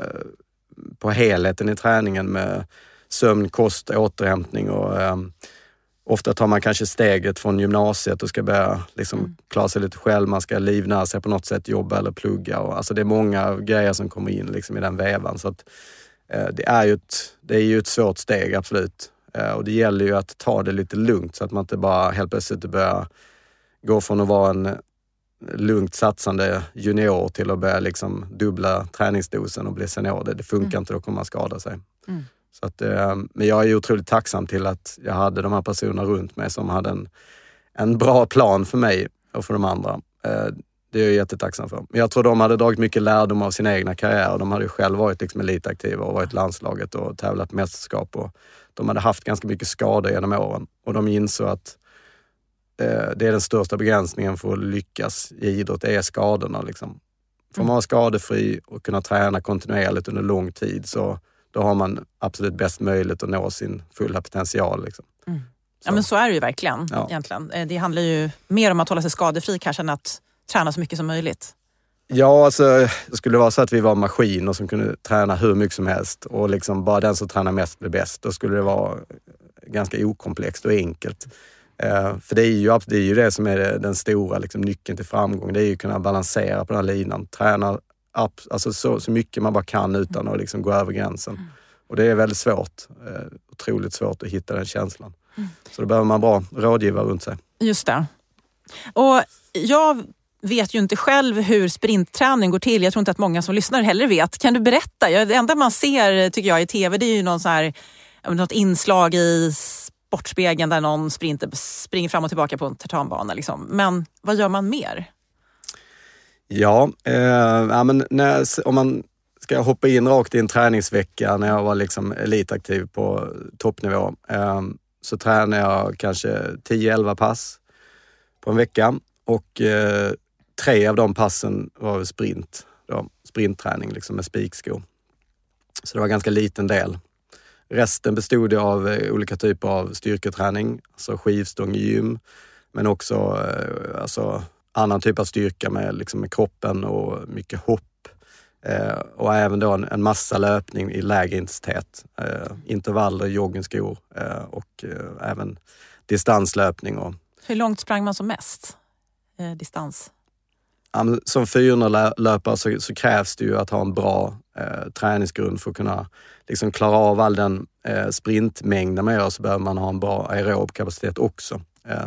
på helheten i träningen med sömn, kost, återhämtning och ofta tar man kanske steget från gymnasiet och ska börja liksom klara sig lite själv. Man ska livnära sig på något sätt, jobba eller plugga. Och, alltså det är många grejer som kommer in liksom i den vävan. Så att, det är ju ett svårt steg, absolut. Och det gäller ju att ta det lite lugnt så att man inte bara helt plötsligt börjar gå från att vara en lugnt satsande junior till att börja liksom dubbla träningsdosen och bli senior. Det funkar inte, då kommer man skada sig. Så att, men jag är otroligt tacksam till att jag hade de här personerna runt mig som hade en bra plan för mig och för de andra. Det är jag jättetacksam för. Men jag tror de hade dragit mycket lärdom av sina egna karriärer. De hade ju själv varit liksom elitaktiva och varit landslaget och tävlat på mästerskap. Och de hade haft ganska mycket skador genom åren. Och de insåg att det är den största begränsningen för att lyckas i idrott, det är skadorna. Liksom. Får man vara skadefri och kunna träna kontinuerligt under lång tid, så då har man absolut bäst möjlighet att nå sin fulla potential. Liksom. Ja, men så är det ju verkligen egentligen. Det handlar ju mer om att hålla sig skadefri kanske än att träna så mycket som möjligt. Ja, alltså det skulle vara så att vi var maskiner som kunde träna hur mycket som helst och liksom bara den som tränar mest blir bäst. Då skulle det vara ganska okomplext och enkelt. För det är ju det som är den stora liksom, nyckeln till framgång. Det är ju att kunna balansera på den här linan. Träna alltså så mycket man bara kan utan att liksom gå över gränsen. Och det är väldigt svårt. Otroligt svårt att hitta den känslan. Så då behöver man bra rådgivare runt sig. Just det. Och jag vet ju inte själv hur sprintträning går till. Jag tror inte att många som lyssnar heller vet. Kan du berätta? Det enda man ser, tycker jag, i tv, det är ju något inslag i Sportspegeln där någon sprinter springer fram och tillbaka på en tartanbana. Liksom. Men vad gör man mer? Ja, men om man ska hoppa in rakt i en träningsvecka när jag var liksom elitaktiv på toppnivå, så tränar jag kanske 10-11 pass på en vecka. Och 3 av de passen var sprintträning liksom med spikskor. Så det var en ganska liten del. Resten bestod av olika typer av styrketräning, alltså skivstång i gym, men också annan typ av styrka med kroppen och mycket hopp. Och även då en massa löpning i lägre intensitet. Intervaller, joggingskor och även distanslöpning. Hur långt sprang man som mest? Distans? Som 400-löpare så krävs det ju att ha en bra träningsgrund för att kunna liksom klara av all den sprintmängden man gör, så behöver man ha en bra aerob kapacitet också.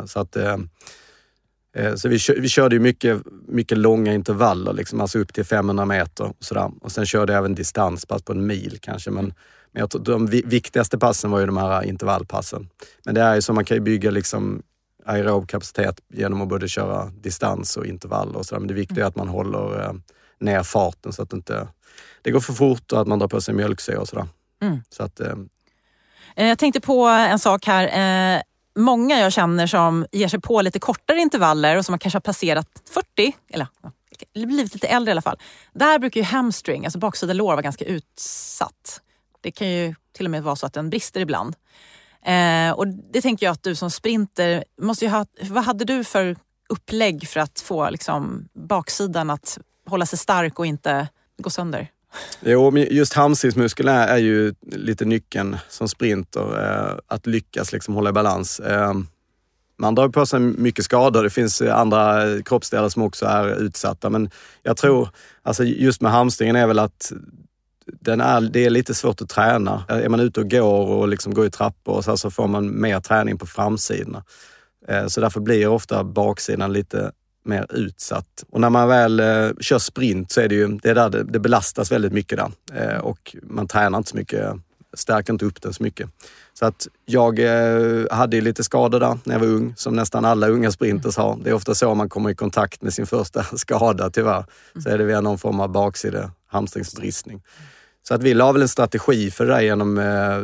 Så vi körde ju mycket långa intervaller, liksom, alltså upp till 500 meter och sådär. Och sen körde jag även distanspass på en mil kanske, men jag tror de viktigaste passen var ju de här intervallpassen. Men det är ju så, man kan ju bygga liksom aerob kapacitet genom att både köra distans och intervaller och sådär. Men det viktiga är att man håller ner farten så att det går för fort och att man drar på sig mjölksyra och sådär. Så att, jag tänkte på en sak här. Många jag känner som ger sig på lite kortare intervaller och som kanske har passerat 40, eller blivit lite äldre i alla fall. Där brukar ju hamstring, alltså baksida lår, vara ganska utsatt. Det kan ju till och med vara så att den brister ibland. Och det tänker jag att du som sprinter måste ju ha. Vad hade du för upplägg för att få liksom baksidan att hålla sig stark och inte gå sönder? Jo, men just hamstringsmuskeln är ju lite nyckeln som sprinter, att lyckas liksom hålla i balans. Man drar på sig mycket skador. Det finns andra kroppsdelar som också är utsatta. Men jag tror, alltså just med hamstringen är väl att det är lite svårt att träna. Är man ute och går och liksom går i trappor och så får man mer träning på framsidorna. Så därför blir ofta baksidan lite mer utsatt. Och när man väl kör sprint så är det belastas väldigt mycket där. Och man tränar inte så mycket, stärker inte upp den så mycket. Så att jag hade lite skador där när jag var ung, som nästan alla unga sprinters har. Det är ofta så man kommer i kontakt med sin första skada tyvärr. Så är det via någon form av baksida hamstringsbristning. Så att vi la väl en strategi för det där genom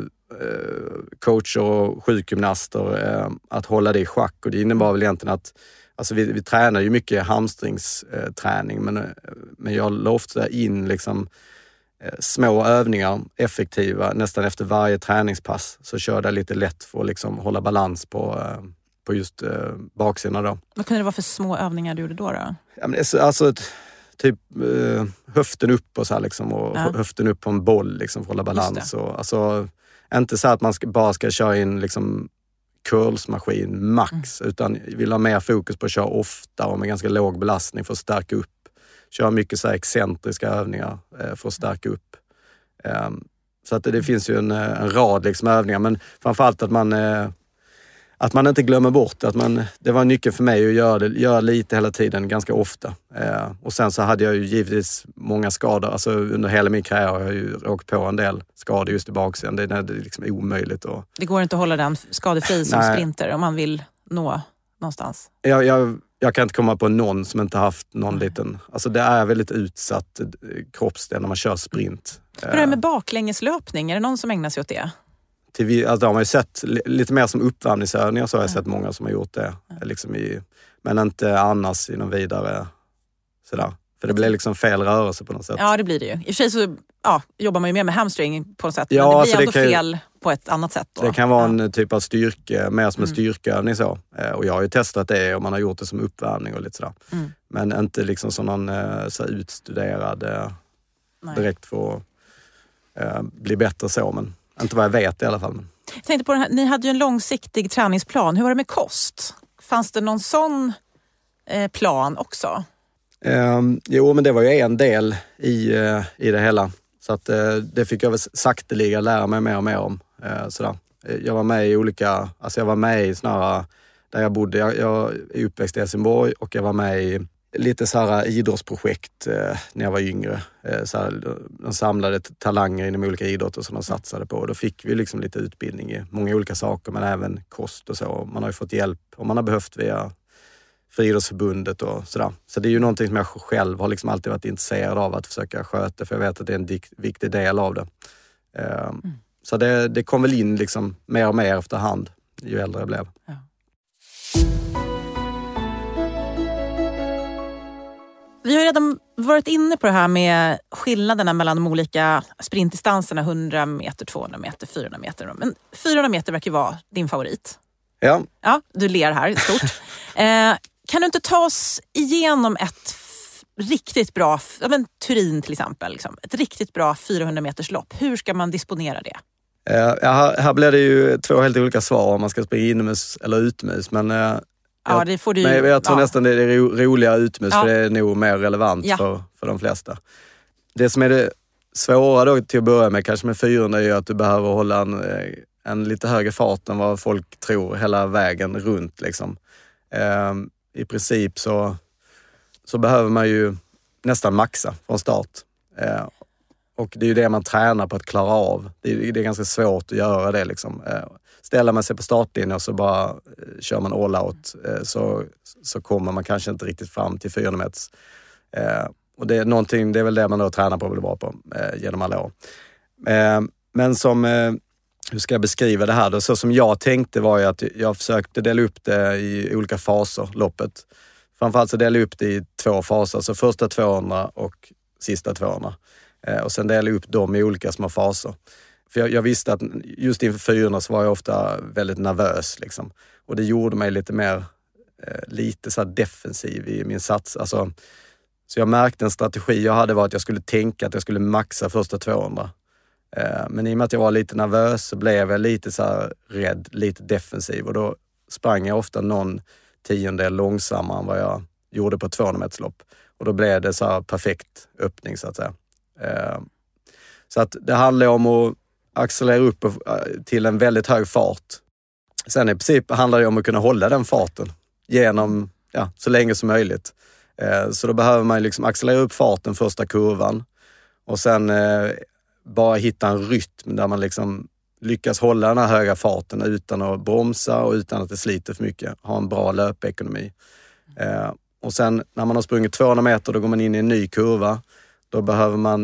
coacher och sjukgymnaster att hålla det i schack. Och det innebar väl egentligen att alltså vi tränar ju mycket hamstringsträning, men jag la ofta in liksom små övningar, effektiva, nästan efter varje träningspass. Så körde jag lite lätt för att liksom hålla balans på just baksidan då. Vad kunde det vara för små övningar du gjorde då? Ja, men alltså typ höften upp och så här liksom, och höften upp på en boll liksom, för att hålla balans. Och, alltså, inte så att man bara ska köra in liksom curlsmaskin max, utan vill ha mer fokus på att köra ofta och med ganska låg belastning för att stärka upp. Köra mycket så här excentriska övningar för att stärka upp. Så att det finns ju en rad liksom övningar, men framförallt att man inte glömmer bort det var en nyckel för mig att göra lite hela tiden, ganska ofta. Och sen så hade jag ju givetvis många skador. Alltså under hela min karriär har jag ju råkat på en del skador just i baksidan. Det är liksom omöjligt. Det går inte att hålla den skadefri som sprinter om man vill nå någonstans. Jag kan inte komma på någon som inte haft någon liten. Alltså det är väldigt utsatt kroppsdel när man kör sprint. Hur är det med baklängeslöpning? Är det någon som ägnar sig åt det? Alltså, de har ju sett lite mer som uppvärmningsövningar, så har jag sett många som har gjort det. Liksom men inte annars i någon vidare sådär. För det blir liksom fel rörelse på något sätt. Ja, det blir det ju. I och för sig så jobbar man ju mer med hamstring på något sätt. Ja, men det blir ändå fel på ett annat sätt. Då. Det kan vara en typ av mer som en styrkeövning så. Och jag har ju testat det och man har gjort det som uppvärmning och lite sådär. Men inte liksom som någon så utstuderad direkt för att bli bättre så. Men inte vad jag vet i alla fall. Jag tänkte på ni hade ju en långsiktig träningsplan. Hur var det med kost? Fanns det någon sån plan också? Jo, men det var ju en del i det hela. Så att det fick jag väl sakteliga lära mig mer och mer om. Sådär. Jag var med i jag var med i snarare där jag bodde. Jag är uppväxt i Helsingborg och jag var med i lite så här idrottsprojekt när jag var yngre. De samlade talanger inom olika idrotter som de satsade på. Då fick vi liksom lite utbildning i många olika saker, men även kost och så. Man har ju fått hjälp om man har behövt via Friidrottsförbundet och sådär. Så det är ju någonting som jag själv har liksom alltid varit intresserad av att försöka sköta, för jag vet att det är en viktig del av det. Så det kom väl in liksom mer och mer efterhand ju äldre jag blev. Ja. Vi har redan varit inne på det här med skillnaderna mellan de olika sprintdistanserna, 100 meter, 200 meter, 400 meter. Men 400 meter verkar vara din favorit. Ja. Ja, du ler här stort. Kan du inte ta oss igenom ett riktigt bra, Turin till exempel, liksom, ett riktigt bra 400 meters lopp. Hur ska man disponera det? Här blir det ju två helt olika svar om man ska springa inomhus eller utomhus, men ja, det får du ju. Men jag tror nästan det är roligare utomhus, för det är nog mer relevant för de flesta. Det som är det svåra då till att börja med, kanske med 400, är ju att du behöver hålla en lite högre fart än vad folk tror hela vägen runt. Liksom. I princip så behöver man ju nästan maxa från start. Och det är ju det man tränar på att klara av. Det är ganska svårt att göra det. Liksom. Ställer man sig på startlinjen och så bara kör man all out, så kommer man kanske inte riktigt fram till 400 meters. Och det är väl det man då tränar på och blir bra på genom alla år. Men som, hur ska jag beskriva det här då? Så som jag tänkte var ju att jag försökte dela upp det i olika faser, loppet. Framförallt så delade jag upp det i 2 faser, så första 200 och sista 200. Och sen delade jag upp dem i olika små faser. För jag visste att just inför 400 så var jag ofta väldigt nervös liksom. Och det gjorde mig lite mer, lite så här defensiv i min sats. Alltså, så jag märkte en strategi jag hade var att jag skulle tänka att jag skulle maxa första 200. Men i och med att jag var lite nervös så blev jag lite så här rädd, lite defensiv. Och då sprang jag ofta någon 10 långsammare än vad jag gjorde på 200-meterslopp. Och då blev det så här perfekt öppning så att säga. Så att det handlar om att accelerera upp till en väldigt hög fart. Sen i princip handlar det om att kunna hålla den farten genom, så länge som möjligt. Så då behöver man liksom accelerera upp farten första kurvan och sen bara hitta en rytm där man liksom lyckas hålla den här höga farten utan att bromsa och utan att det sliter för mycket. Ha en bra löpekonomi. Och sen när man har sprungit 200 meter då går man in i en ny kurva. Då behöver man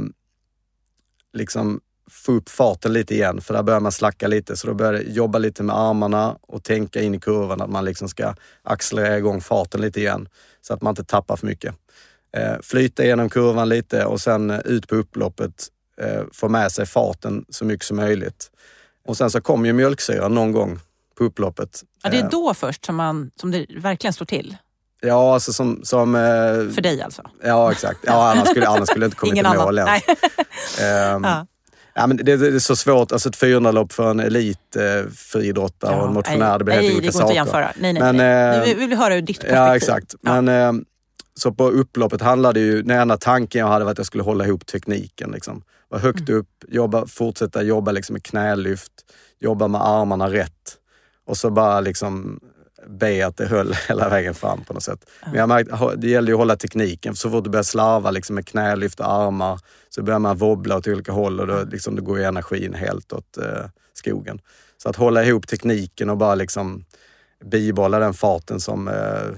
liksom få upp farten lite igen, för där börjar man slacka lite. Så då börjar jag jobba lite med armarna och tänka in i kurvan att man liksom ska accelerera igång farten lite igen så att man inte tappar för mycket. Flyta igenom kurvan lite och sen ut på upploppet få med sig farten så mycket som möjligt. Och sen så kommer ju mjölksyran någon gång på upploppet. Ja, det är då först som det verkligen slår till. Ja, alltså som för dig alltså? Ja, exakt. Ja, annars skulle inte kommit till mål än. Ja, men det är så svårt, alltså ett 400-lopp för en elitfriidrottare och en motionär, det blir helt olika saker. Det går inte att jämföra. Nej. Vi vill höra ur ditt perspektiv. Ja, exakt. Ja. Men så på upploppet handlade ju, den enda tanken jag hade var att jag skulle hålla ihop tekniken liksom. Var högt upp, fortsätta jobba liksom med knälyft, jobba med armarna rätt och så bara liksom be att det höll hela vägen fram på något sätt. Men jag märkte, det gäller ju att hålla tekniken. För så fort du börjar slarva liksom med knälyft och armar så börjar man wobbla åt olika håll och då går ju energin helt åt skogen. Så att hålla ihop tekniken och bara liksom bibehålla den farten som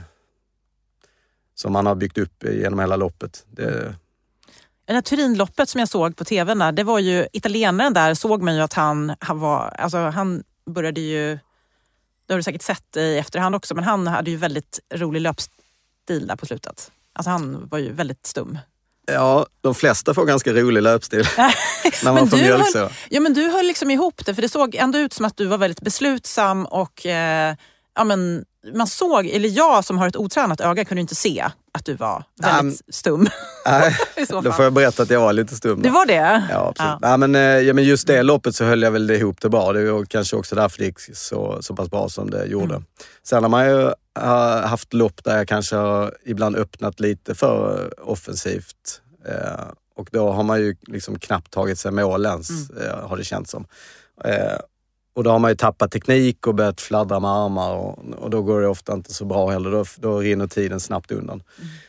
man har byggt upp genom hela loppet. Det här Turinloppet som jag såg på tvn där, det var ju italienaren där, såg man ju att han började ju, det har du säkert sett i efterhand också, men han hade ju väldigt rolig löpstil där på slutet. Alltså han var ju väldigt stum. Ja, de flesta får ganska rolig löpstil när man får mjölksyra. Ja, men du höll liksom ihop det, för det såg ändå ut som att du var väldigt beslutsam och man såg, eller jag som har ett otränat öga kunde inte se att du var väldigt stum. Nej, då får jag berätta att jag var lite stum. Det var det? Ja, absolut. Ja. Men just det loppet så höll jag väl det ihop det bra. Det var kanske också därför det gick så pass bra som det gjorde. Sen har man ju haft lopp där jag kanske har ibland öppnat lite för offensivt. Och då har man ju liksom knappt tagit sig mål ens, har det känts som. Och då har man ju tappat teknik och börjat fladdra med armar och då går det ofta inte så bra heller. Då rinner tiden snabbt undan.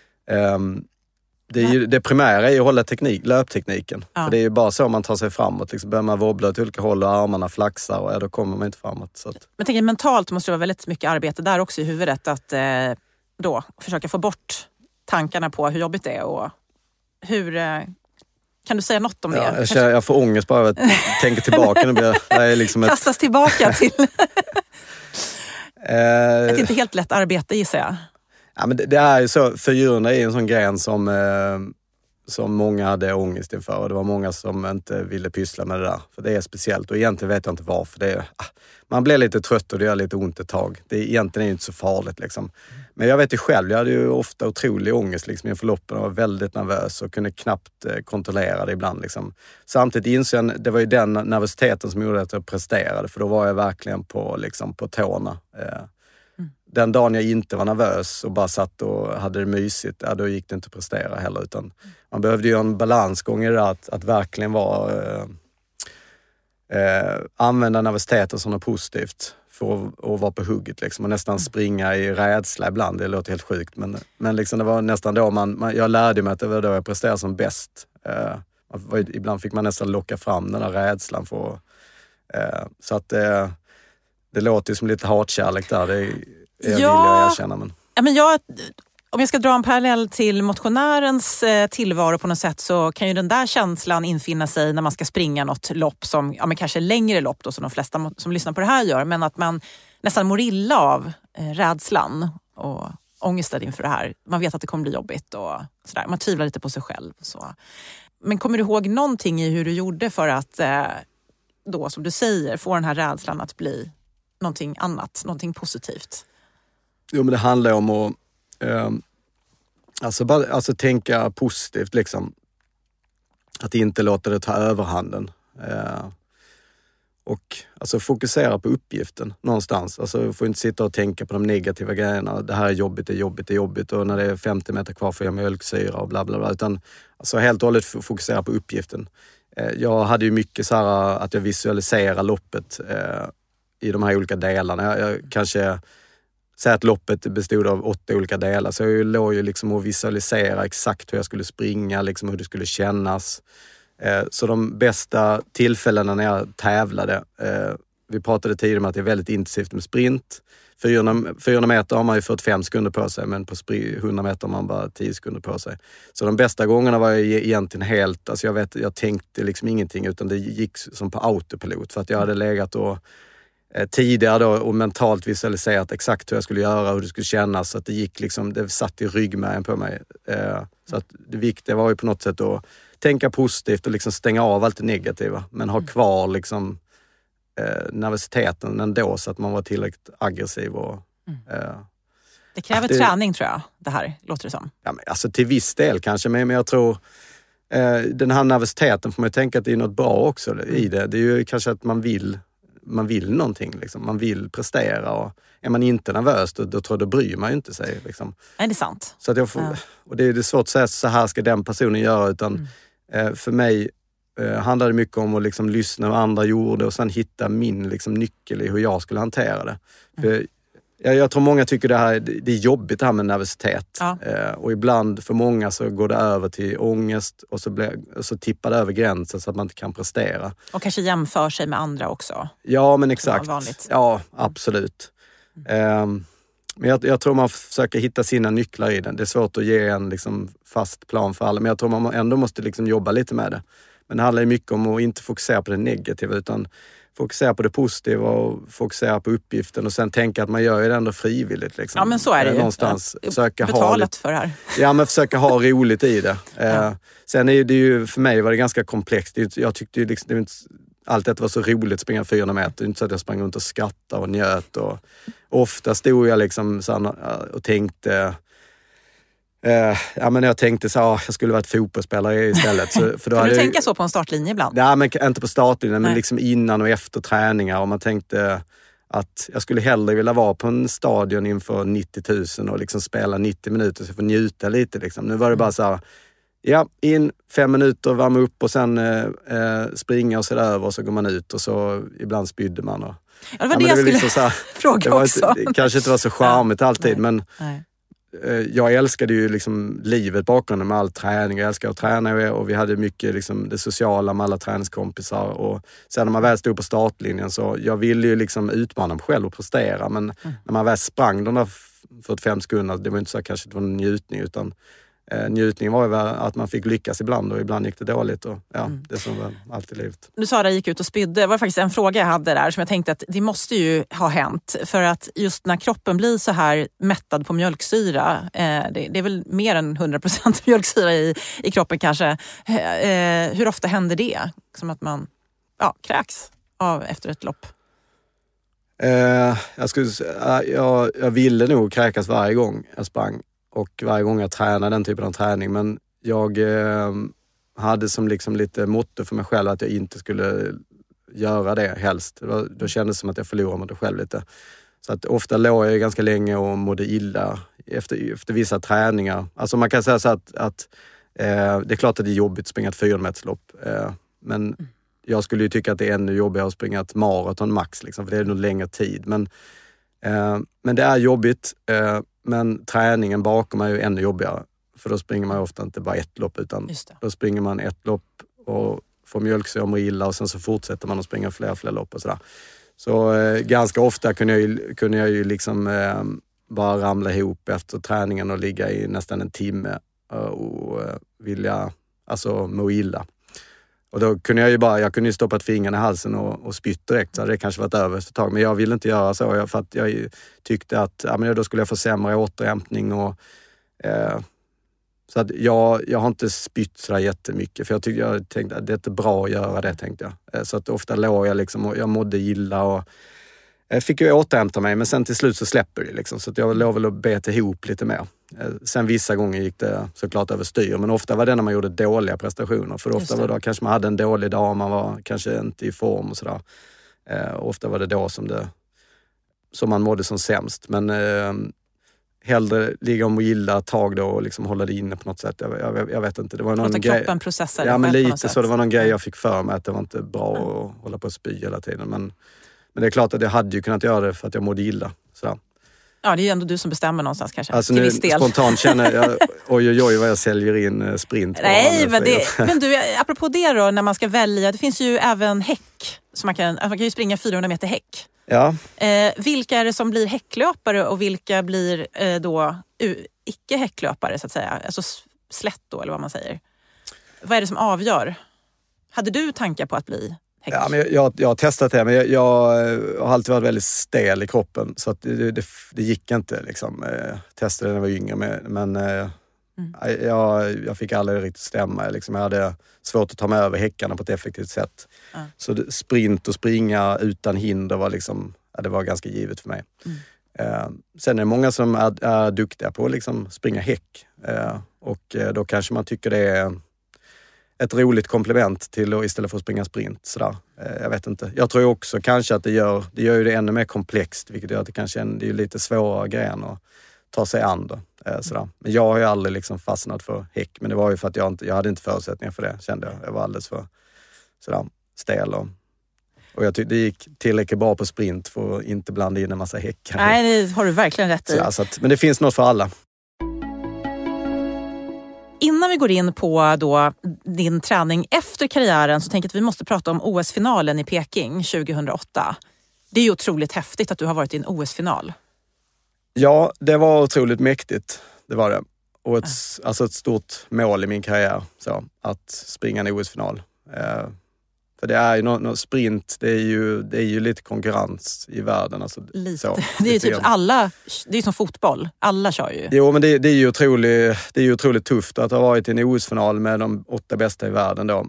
Det primära är ju att hålla löptekniken. Ja. För det är ju bara så man tar sig framåt. Liksom börjar man wobbla åt olika håll och armarna flaxar och då kommer man inte framåt. Så att. Men jag tänker, mentalt måste det vara väldigt mycket arbete där också i huvudet. Att då försöka få bort tankarna på hur jobbigt det är och hur... Kan du säga något om det? Jag får ångest bara att tänka tillbaka. Det är liksom kastas tillbaka till... Ett inte helt lätt arbete, gissar jag. Ja, men det är ju så. 400 är en sån gren som många hade ångest inför. Och det var många som inte ville pyssla med det där. För det är speciellt. Och egentligen vet jag inte varför. Man blir lite trött och det gör lite ont ett tag. Det egentligen är inte så farligt liksom. Men jag vet ju själv, jag hade ju ofta otrolig ångest liksom, inför loppen och var väldigt nervös och kunde knappt kontrollera det ibland. Liksom. Samtidigt insåg jag, det var ju den nervositeten som gjorde att jag presterade, för då var jag verkligen på tårna. Den dagen jag inte var nervös och bara satt och hade det mysigt, då gick det inte att prestera heller. Utan man behövde ju en balansgång i det att verkligen använda nervositeten som något positivt. För att vara på hugget liksom, och nästan springa i rädsla ibland. Det låter helt sjukt, men liksom det var nästan då jag lärde mig att det var då jag presterade som bäst. Ibland fick man nästan locka fram den där rädslan så att det låter ju som lite hatkärlek där. Det vill jag erkänna. Men. Ja, men Om jag ska dra en parallell till motionärens tillvaro på något sätt, så kan ju den där känslan infinna sig när man ska springa något lopp som, men kanske längre lopp då, som de flesta som lyssnar på det här gör, men att man nästan mår illa av rädslan och ångesten inför det här. Man vet att det kommer bli jobbigt och sådär. Man tvivlar lite på sig själv. Så. Men kommer du ihåg någonting i hur du gjorde för att då, som du säger, få den här rädslan att bli någonting annat, någonting positivt? Jo, men det handlar om att alltså tänka positivt liksom. Att inte låta det ta överhanden. Och alltså fokusera på uppgiften någonstans. Alltså får inte sitta och tänka på de negativa grejerna. Det här är jobbigt, det är jobbigt, det är jobbigt. Och när det är 50 meter kvar får jag mjölksyra och bla bla bla. Utan alltså helt och hållet fokusera på uppgiften. Jag hade ju mycket så här att jag visualiserar loppet i de här olika delarna. Jag kanske säger att loppet bestod av 8 olika delar. Så jag låg ju liksom och visualisera exakt hur jag skulle springa, liksom hur det skulle kännas. Så de bästa tillfällena när jag tävlade, vi pratade tidigare om att det är väldigt intensivt med sprint. 400 meter har man ju 45 sekunder på sig, men på 100 meter har man bara 10 sekunder på sig. Så de bästa gångerna var jag egentligen helt, alltså jag tänkte liksom ingenting, utan det gick som på autopilot, för att jag hade legat och tidigare då och mentalt visualiserat exakt hur jag skulle göra och hur det skulle kännas, så att det gick liksom, det satt i ryggmärgen på mig. Så att det viktiga var ju på något sätt att tänka positivt och liksom stänga av allt det negativa, men ha kvar liksom nervositeten ändå, så att man var tillräckligt aggressiv och det kräver träning, tror jag, det här låter det som. Ja, men alltså till viss del kanske, men jag tror den här nervositeten får man ju tänka att det är något bra också i det. Det är ju kanske att man vill någonting liksom. Man vill prestera, och är man inte nervös då tror jag, då bryr man ju inte sig liksom. Nej, det är sant. Så att och det är svårt att säga så här ska den personen göra, utan för mig handlar det mycket om att liksom lyssna vad andra gjorde och sen hitta min liksom nyckel i hur jag skulle hantera det. För jag tror många tycker det är jobbigt det här med nervositet. Ja. Och ibland för många så går det över till ångest och så tippar det över gränsen så att man inte kan prestera. Och kanske jämför sig med andra också. Ja, men exakt. Ja, absolut. Men jag tror man försöker hitta sina nycklar i den. Det är svårt att ge en liksom fast plan för alla, men jag tror man ändå måste liksom jobba lite med det. Men det handlar ju mycket om att inte fokusera på det negativa, utan fokusera på det positiva och fokusera på uppgiften, och sen tänka att man gör ju det ändå frivilligt. Liksom. Ja, men så är det ju. Någonstans försöka betalat för det här. Ja, men försöka ha roligt i det. Sen är det ju, för mig var det ganska komplext. Jag tyckte ju liksom, det var inte alltid att det var så roligt att springa 400 meter. Det är inte så att jag sprang runt och skrattade och njöt. Och ofta stod jag liksom och tänkte... men jag tänkte så jag skulle varit fotbollsspelare istället. För då kan du tänka så på en startlinje ibland? Nej, men inte på startlinjen, men liksom innan och efter träningar. Och man tänkte att jag skulle hellre vilja vara på en stadion inför 90 000 och liksom spela 90 minuter så jag får njuta lite. Liksom. Nu var det bara så här, in 5 minuter, värma upp och sen springa och så över och så går man ut och så ibland spydde man. Och, det var det jag skulle liksom så här, fråga också. Det kanske inte var så charmigt alltid, men... Jag älskade ju liksom livet bakom med all träning. Jag älskade att träna och vi hade mycket liksom det sociala med alla träningskompisar. Och sen när man väl stod på startlinjen så jag ville ju liksom utmana mig själv och prestera. Men när man väl sprang de där 45 sekunder, det var inte så kanske det var en njutning, utan njutningen var ju att man fick lyckas ibland och ibland gick det dåligt. Och, det som var allt i livet. Du sa att jag gick ut och spydde. Det var faktiskt en fråga jag hade där som jag tänkte att det måste ju ha hänt. För att just när kroppen blir så här mättad på mjölksyra, det är väl mer än 100% mjölksyra i kroppen kanske. Hur ofta händer det? Som att man kräks av efter ett lopp? Jag ville nog kräkas varje gång jag sprang. Och varje gång jag tränade den typen av träning. Men jag hade som liksom lite motto för mig själv att jag inte skulle göra det helst. Då kändes det som att jag förlorade mig själv lite. Så att ofta låg jag ganska länge och mådde illa efter vissa träningar. Alltså man kan säga så att det är klart att det är jobbigt att springa ett 400-meterslopp. Men jag skulle ju tycka att det är ännu jobbigare att springa ett maraton max. Liksom, för det är nog längre tid. Men det är jobbigt. Men träningen bakom är ju ännu jobbigare. För då springer man ju ofta inte bara ett lopp, utan då springer man ett lopp och får mjölksyra och mår illa och sen så fortsätter man att springa fler lopp och sådär. Så ganska ofta kunde jag ju liksom bara ramla ihop efter träningen och ligga i nästan en timme och vilja må illa. Och då kunde jag kunde ju stoppat fingrarna i halsen och spytt direkt, så hade det kanske varit över ett tag. Men jag ville inte göra så, för att jag tyckte att då skulle jag få sämre återhämtning. Så att jag har inte spytt så där jättemycket, för jag tänkte att det är inte bra att göra det, tänkte jag. Så att ofta låg jag liksom och jag mådde illa och jag fick ju återhämta mig, men sen till slut så släpper det liksom. Så att jag låg väl att beta ihop lite mer. Sen vissa gånger gick det såklart överstyr, men ofta var det när man gjorde dåliga prestationer. För ofta var det kanske man hade en dålig dag, man var kanske inte i form och sådär. Ofta var det då som man mådde som sämst. Men hellre ligga och må illa ett tag då och liksom hålla det inne på något sätt. Jag vet inte. Det var någon grej. Kroppen processar det. Ja, men lite så. Det var någon grej jag fick för mig, att det var inte bra att hålla på och spy hela tiden. Men det är klart att jag hade ju kunnat göra det för att jag mådde illa. Sådär. Ja, det är ju ändå du som bestämmer någonstans kanske. Alltså till nu viss del. Spontant känner jag, oj vad jag säljer in sprint. Nej, men du, apropå det då, när man ska välja, det finns ju även häck. Så man kan ju springa 400 meter häck. Ja. Vilka är det som blir häcklöpare och vilka blir då icke-häcklöpare så att säga? Alltså slätt då, eller vad man säger. Vad är det som avgör? Hade du tankar på att bli häck? Ja, men jag har testat det, men jag har alltid varit väldigt stel i kroppen, så att det gick inte liksom. Testade när jag var yngre, men jag fick aldrig riktigt stämma. Liksom. Jag hade svårt att ta mig över häckarna på ett effektivt sätt. Så sprint och springa utan hinder var liksom, det var ganska givet för mig. Sen är det många som är duktiga på att liksom springa häck. Och då kanske man tycker det är ett roligt komplement till att istället för att springa sprint. Sådär. Jag vet inte. Jag tror också kanske att det gör ju det ännu mer komplext, vilket gör att det kanske är lite svårare grejen att ta sig an då. Sådär. Men jag har ju aldrig liksom fastnat för häck, men det var ju för att jag hade inte förutsättningar för det, kände jag. Jag var alldeles för stel och jag tyckte det gick tillräckligt bra på sprint för att inte blanda in en massa häckar. Nej, det har du verkligen rätt i. Men det finns något för alla. Innan vi går in på då din träning efter karriären, så tänker jag att vi måste prata om OS-finalen i Peking 2008. Det är ju otroligt häftigt att du har varit i en OS-final. Ja, det var otroligt mäktigt. Det var det. Och ett stort mål i min karriär. Så, att springa en OS-final. För det är ju sprint, det är ju lite konkurrens i världen. Alltså, lite. Så, det är ju typ alla, det är som fotboll. Alla kör ju. Jo, men det är ju otroligt tufft att ha varit i en OS-final med de 8 bästa i världen då.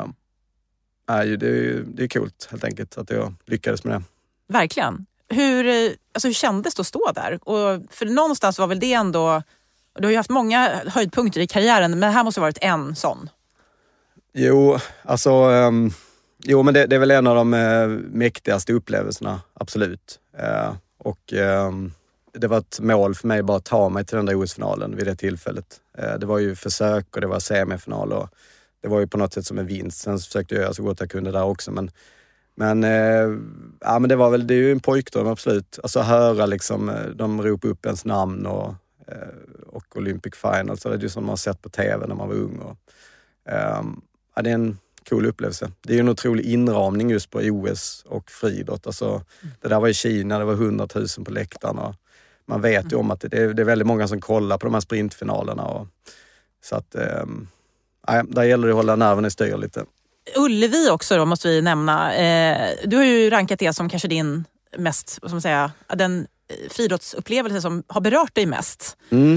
Det är coolt helt enkelt att jag lyckades med det. Verkligen. Hur kändes det att stå där? Och för någonstans var väl det ändå, du har ju haft många höjdpunkter i karriären, men det här måste ha varit en sån. Jo, men det är väl en av de mäktigaste upplevelserna, absolut. Det var ett mål för mig bara att ta mig till den där OS-finalen vid det tillfället. Det var ju försök och det var semifinal och det var ju på något sätt som en vinst. Sen försökte jag göra så gott jag kunde där också, men det är ju en pojkdröm, absolut. Alltså höra liksom, de ropar upp ens namn och Olympic Final, så det är ju som man har sett på tv när man var ung. Det är en cool upplevelse. Det är ju en otrolig inramning just på OS och friidrott. Alltså, det där var i Kina, det var 100 000 på läktaren. Och man vet ju om att det är väldigt många som kollar på de här sprintfinalerna. Så att, där gäller det att hålla nerven i styr lite. Ullevi också då, måste vi nämna. Du har ju rankat det som kanske din mest, vad ska man säga, den friidrottsupplevelse som har berört dig mest.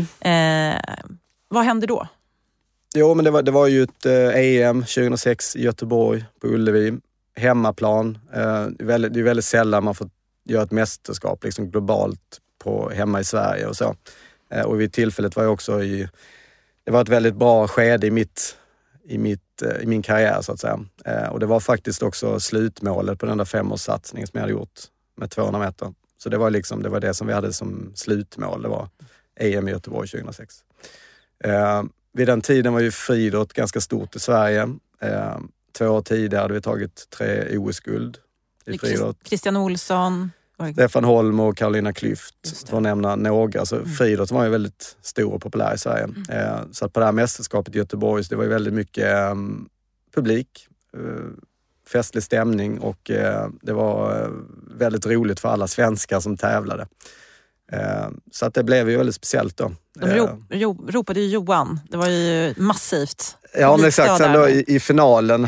Vad hände då? Jo, men det var ju ett EM 2006 i Göteborg på Ullevi. Hemmaplan. Det är väldigt sällan man får göra ett mästerskap liksom globalt hemma i Sverige och så. Och vid tillfället var jag också det var ett väldigt bra skede i min karriär så att säga. Och det var faktiskt också slutmålet på den där 5-årssatsningen som jag hade gjort med 200 meter. Så det var det som vi hade som slutmål. Det var EM i Göteborg 2006. Vid den tiden var ju friidrott ganska stort i Sverige. 2 år tidigare hade vi tagit 3 OS-guld i friidrott. Christian Olsson. Stefan Holm och Carolina Klüft, för att nämna några. Så friidrott var ju väldigt stor och populär i Sverige. Så att på det här mästerskapet i Göteborg, så det var ju väldigt mycket publik, festlig stämning och det var väldigt roligt för alla svenskar som tävlade. Så att det blev ju väldigt speciellt då. De ropade ju Johan. Det var ju massivt. Ja, men exakt. Sen då i finalen,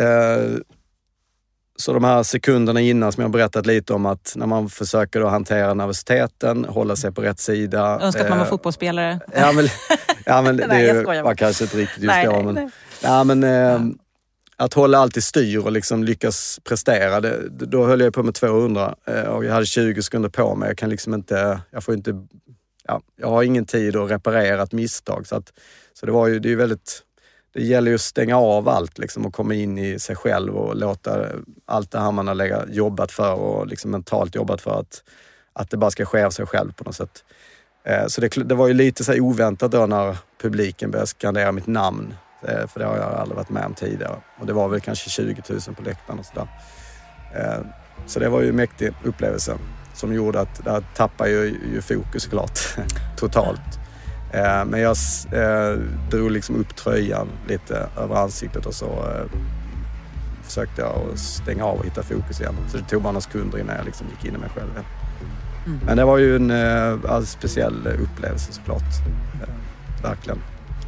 så de här sekunderna innan som jag berättat lite om, att när man försöker då hantera nervositeten, hålla sig på rätt sida. Önskar att man var fotbollsspelare. Ja, men det var kanske inte riktigt just då. Men att hålla allt i styr och liksom lyckas prestera, då höll jag på med 200 och jag hade 20 sekunder på mig. Jag kan liksom inte, jag har ingen tid att reparera ett misstag. Så det är väldigt, det gäller ju att stänga av allt liksom och komma in i sig själv och låta allt det här man har jobbat för och liksom mentalt jobbat för att det bara ska ske av sig själv på något sätt. Så det var ju lite så här oväntat då när publiken började skandera mitt namn. För det har jag aldrig varit med om tidigare. Och det var väl kanske 20 000 på läktaren och sådär. Så det var ju en mäktig upplevelse som gjorde att det tappade ju fokus såklart. Totalt. Men jag drog liksom upp tröjan lite över ansiktet och så försökte jag stänga av och hitta fokus igen. Så det tog bara några sekunder innan jag liksom gick in i mig själv. Men det var ju en speciell upplevelse såklart. Verkligen.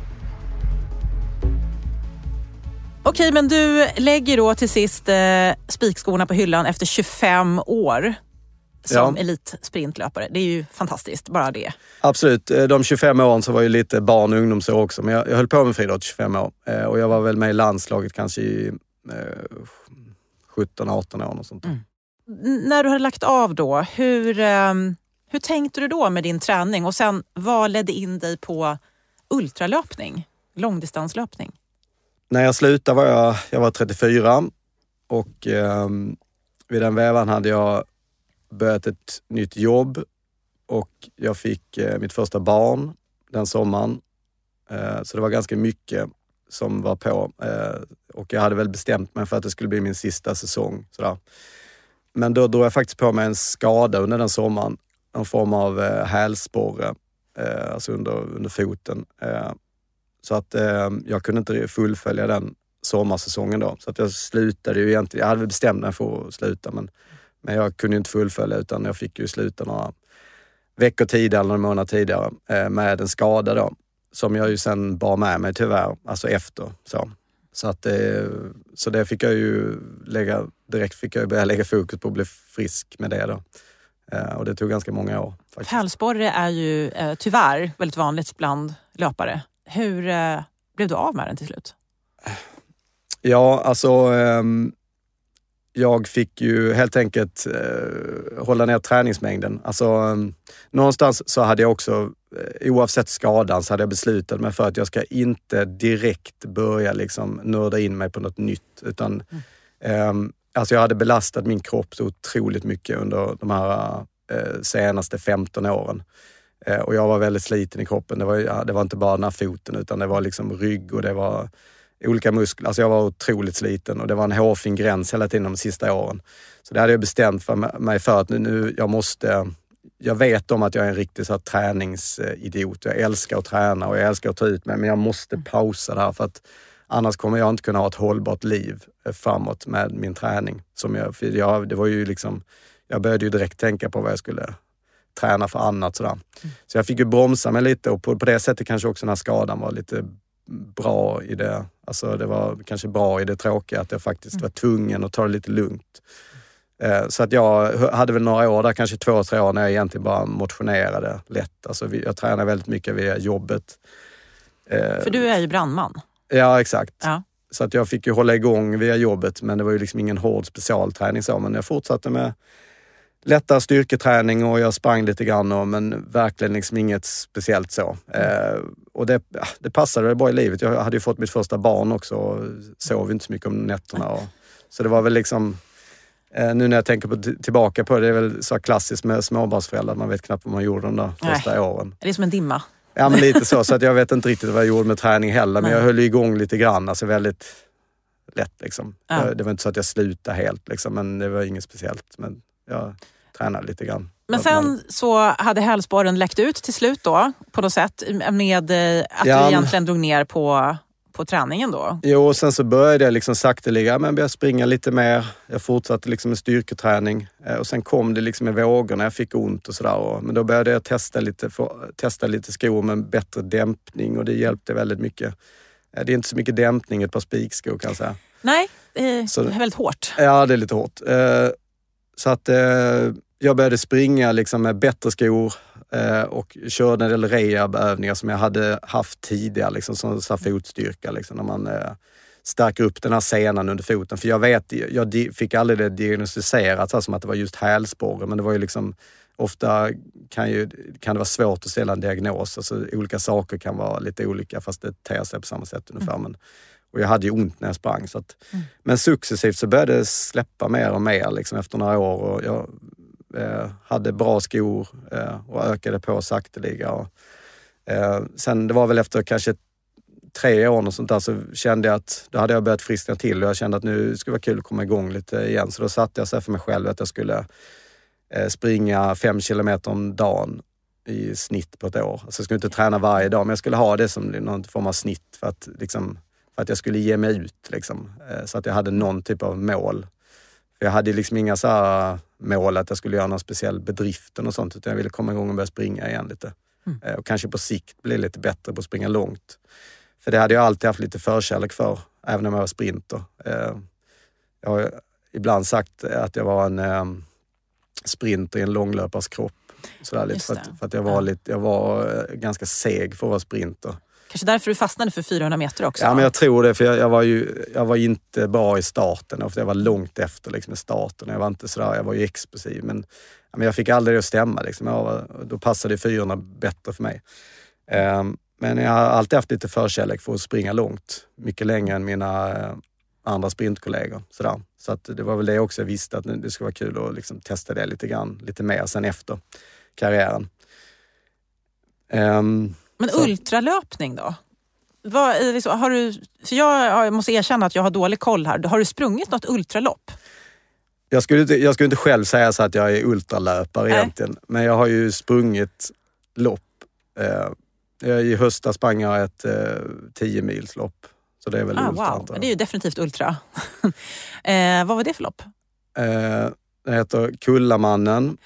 Okej, men du lägger då till sist spikskorna på hyllan efter 25 år som elitsprintlöpare. Det är ju fantastiskt, bara det. Absolut. De 25 åren så var ju lite barn- och ungdomsår också. Men jag höll på med friidrott 25 år. Och jag var väl med i landslaget kanske i 17-18 år och sånt. När du hade lagt av då, hur tänkte du då med din träning? Och sen, vad ledde in dig på ultralöpning, långdistanslöpning? När jag slutade var jag var 34 och vid den vävan hade jag börjat ett nytt jobb och jag fick mitt första barn den sommaren. Så det var ganska mycket som var på och jag hade väl bestämt mig för att det skulle bli min sista säsong. Sådär. Men då drog jag faktiskt på mig en skada under den sommaren, en form av hälsporre, alltså under foten. Så att jag kunde inte fullfölja den sommarsäsongen då. Så att jag slutade ju egentligen, jag hade bestämt mig för att sluta men jag kunde inte fullfölja utan jag fick ju sluta några veckor tidigare eller några månader tidigare med en skada då. Som jag ju sen bar med mig tyvärr, alltså efter så. Så det fick jag ju börja lägga fokus på att bli frisk med det då. Och det tog ganska många år. Hälsporre är ju tyvärr väldigt vanligt bland löpare. Hur blev du av med den till slut? Ja, alltså jag fick ju helt enkelt hålla ner träningsmängden. Alltså någonstans så hade jag också, oavsett skadan, så hade jag beslutat mig för att jag ska inte direkt börja liksom nörda in mig på något nytt. Utan alltså jag hade belastat min kropp så otroligt mycket under de här senaste 15 åren. Och jag var väldigt sliten i kroppen. Det var inte bara den här foten utan det var liksom rygg och det var olika muskler. Alltså jag var otroligt sliten och det var en hårfin gräns hela tiden de sista åren. Så det hade jag bestämt för mig för att nu jag vet om att jag är en riktig så här träningsidiot. Jag älskar att träna och jag älskar att ta ut mig men jag måste pausa det här för att annars kommer jag inte kunna ha ett hållbart liv framåt med min träning. Det var ju liksom, jag började ju direkt tänka på vad jag skulle träna för annat sådär. Så jag fick ju bromsa mig lite och på det sättet kanske också den här skadan var lite bra i det. Alltså det var kanske bra i det tråkiga att jag faktiskt var tvungen att ta det lite lugnt. Så att jag hade väl några år där, kanske 2-3 år när jag egentligen bara motionerade lätt. Alltså jag tränade väldigt mycket via jobbet. För du är ju brandman. Ja, exakt. Ja. Så att jag fick ju hålla igång via jobbet men det var ju liksom ingen hård specialträning så. Men jag fortsatte med lättare styrketräning och jag sprang lite grann men verkligen liksom inget speciellt så. Och det passade bra i livet. Jag hade ju fått mitt första barn också och sov inte så mycket om nätterna. Så det var väl liksom, nu när jag tänker tillbaka på det, det är väl så klassiskt med småbarnsföräldrar. Man vet knappt vad man gjorde de där första åren. Det är som en dimma. Ja, men lite så att jag vet inte riktigt vad jag gjorde med träning heller. Men jag höll igång lite grann, alltså väldigt lätt liksom. Ja. Det var inte så att jag slutade helt liksom, men det var inget speciellt. Men jag tränade lite grann. Men sen så hade hälsporren läckt ut till slut då, på något sätt, med att du egentligen drog ner på på träningen då? Jo, och sen så började jag liksom sakteliga, men började springa lite mer. Jag fortsatte liksom med styrketräning. Och sen kom det liksom i vågorna, jag fick ont och sådär. Men då började jag testa lite skor med bättre dämpning och det hjälpte väldigt mycket. Det är inte så mycket dämpning i ett par spikskor kan jag säga. Nej, det är väldigt hårt. Ja, det är lite hårt. Så att jag började springa liksom med bättre skor och körde en del rehabövningar som jag hade haft tidigare, liksom, som fotstyrka, liksom, när man stärker upp den här senan under foten. För jag fick aldrig det diagnostiserat så som att det var just hälsporre, men det var ju liksom ofta kan det vara svårt att ställa en diagnos. Alltså, olika saker kan vara lite olika fast det ter sig på samma sätt ungefär. Och jag hade ju ont när jag sprang. Så att, men successivt så började det släppa mer och mer liksom, efter några år. Och jag hade bra skor och ökade på sakteliga. Sen det var väl efter kanske 3 år och sånt där så kände jag att då hade jag börjat friskna till. Och jag kände att nu skulle det vara kul att komma igång lite igen. Så då satte jag sig för mig själv att jag skulle springa 5 kilometer om dagen i snitt på ett år. Alltså jag skulle inte träna varje dag, men jag skulle ha det som någon form av snitt för att jag skulle ge mig ut. Liksom. Så att jag hade någon typ av mål. För jag hade liksom inga så här mål att jag skulle göra någon speciell bedrift och sånt, utan jag ville komma igång och börja springa igen lite. Och kanske på sikt bli lite bättre på att springa långt. För det hade jag alltid haft lite förkärlek för, även när jag var sprinter. Jag har ibland sagt att jag var en sprinter i en långlöpars kropp. Sådär lite, för att jag var ganska seg för att vara sprinter. Kanske därför du fastnade för 400 meter också? Ja, men jag tror det, för jag var inte bra i starten. Jag var långt efter liksom, i starten. Jag var inte sådär, jag var ju explosiv. Men jag fick aldrig det att stämma. Liksom. Då passade 400 bättre för mig. Men jag har alltid haft lite förkärlek för att springa långt. Mycket längre än mina andra sprintkollegor. Sådär. Så att det var väl det också jag visste, att det skulle vara kul att liksom, testa det lite grann. Lite mer sen efter karriären. Men ultralöpning då? För jag måste erkänna att jag har dålig koll här. Har du sprungit något ultralopp? Jag skulle inte själv säga så att jag är ultralöpare egentligen. Men jag har ju sprungit lopp. I höstas sprang jag ett 10-milslopp. Så det är väl ultra. Wow, det är ju definitivt ultra. Vad var det för lopp? Det heter Kullamannen.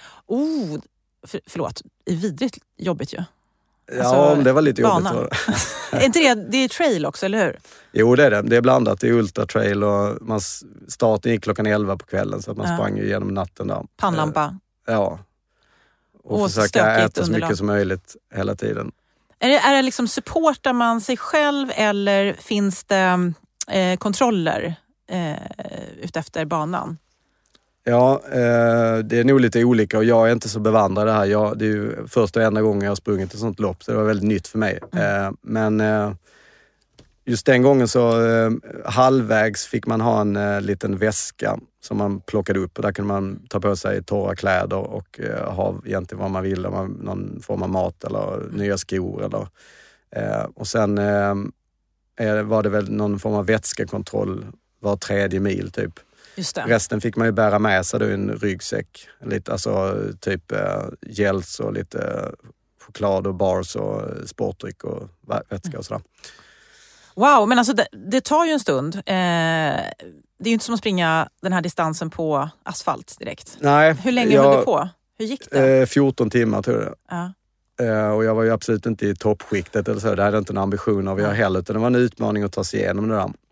Förlåt, det är vidrigt jobbigt ju. Ja, men det var lite jobbigt. Är inte det är trail också, eller hur? Jo, det är det. Det är blandat. Det är ultratrail och starten gick klockan 11 på kvällen så att man sprang igenom natten där. Pannlampa. Ja. Och försöka äta så mycket som möjligt hela tiden. Är det liksom, supportar man sig själv eller finns det kontroller utefter banan? Ja, det är nog lite olika och jag är inte så bevandrad det här. Det är ju första och enda gången jag har sprungit ett sånt lopp, så det var väldigt nytt för mig. Men just den gången så halvvägs fick man ha en liten väska som man plockade upp och där kunde man ta på sig torra kläder och ha egentligen vad man ville, någon form av mat eller nya skor eller och sen var det väl någon form av vätskekontroll var 3:e mil typ. Just det. Resten fick man ju bära med sig då i en ryggsäck. Lite, alltså typ gels och lite choklad och bars och sportdryck och vätska och sådär. Wow, men alltså det tar ju en stund. Det är ju inte som att springa den här distansen på asfalt direkt. Nej. Hur länge höll du på? Hur gick det? 14 timmar tror jag. Ja. Och jag var ju absolut inte i toppskiktet eller så. Det hade inte en ambition av jag heller. Utan det var en utmaning att ta sig igenom det där.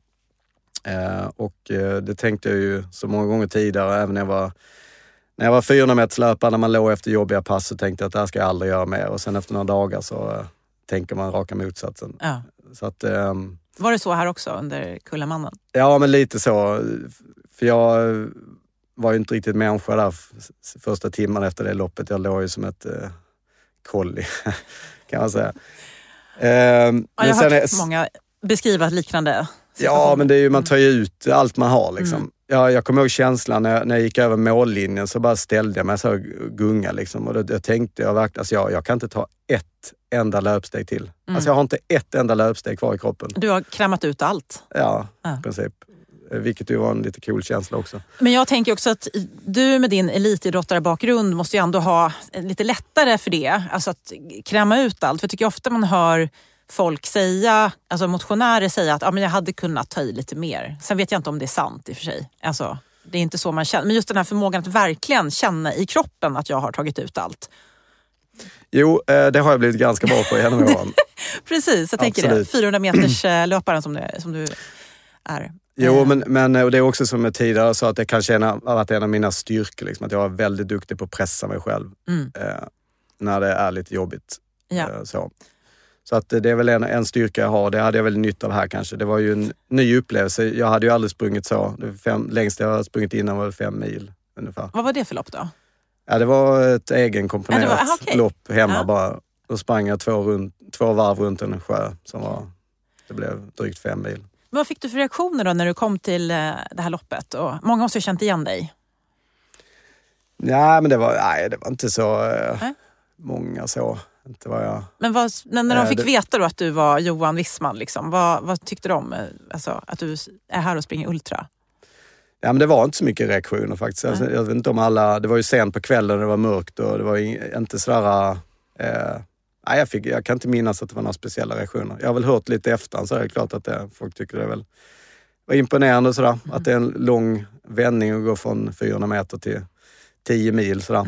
Och det tänkte jag ju så många gånger tidigare, även när jag var 400 meterslöpare, när man låg efter jobbiga pass, så tänkte jag att det här ska jag aldrig göra mer. Och sen efter några dagar så tänker man raka motsatsen. Ja. Så att, var det så här också under Kullamannen? Ja, men lite så. För jag var ju inte riktigt människa där första timmen efter det loppet. Jag låg ju som ett kolli, kan man säga. Jag har hört många beskriva liknande. Ja, men det är ju, man tar ju ut allt man har liksom. Jag kommer ihåg känslan när jag gick över mållinjen, så bara ställde jag mig så gunga liksom. Och då tänkte jag verkligen, alltså jag kan inte ta ett enda löpsteg till. Alltså jag har inte ett enda löpsteg kvar i kroppen. Du har krämat ut allt. Ja, i princip. Vilket ju var en lite cool känsla också. Men jag tänker också att du med din elitidrottarbakgrund måste ju ändå ha lite lättare för det. Alltså att kräma ut allt. För jag tycker ofta man hör folk säga, alltså motionärer säga att men jag hade kunnat ta i lite mer. Sen vet jag inte om det är sant i och för sig. Alltså, det är inte så man känner. Men just den här förmågan att verkligen känna i kroppen att jag har tagit ut allt. Jo, det har jag blivit ganska bra på genom åren. Precis, jag tänker det. 400 meters löparen som du är. Jo, men och det är också som jag tidigare sa att jag kan känna att en av mina styrkor, liksom, att jag är väldigt duktig på att pressa mig själv när det är lite jobbigt. Ja. Så att det är väl en styrka jag har. Det hade jag väl nytta av här kanske. Det var ju en ny upplevelse. Jag hade ju aldrig sprungit så. Längst jag har sprungit innan var 5 mil ungefär. Vad var det för lopp då? Ja, det var ett egenkomponerat lopp hemma bara. Då sprang jag 2 varv runt en sjö det blev drygt 5 mil. Men vad fick du för reaktioner då när du kom till det här loppet? Och många måste ju känt igen dig. Nej, men det var inte så många så. Inte vad jag... Men när de fick veta då att du var Johan Wissman, liksom, vad tyckte de? Alltså, att du är här och springer ultra? Ja, men det var inte så mycket reaktioner faktiskt. Alltså, jag vet inte om alla... Det var ju sent på kvällen, det var mörkt och det var inte sådär... jag kan inte minnas att det var några speciella reaktioner. Jag har väl hört lite efter, så är det klart att folk tycker det var imponerande sådär. Att det är en lång vändning att gå från 400 meter till 10 mil sådär.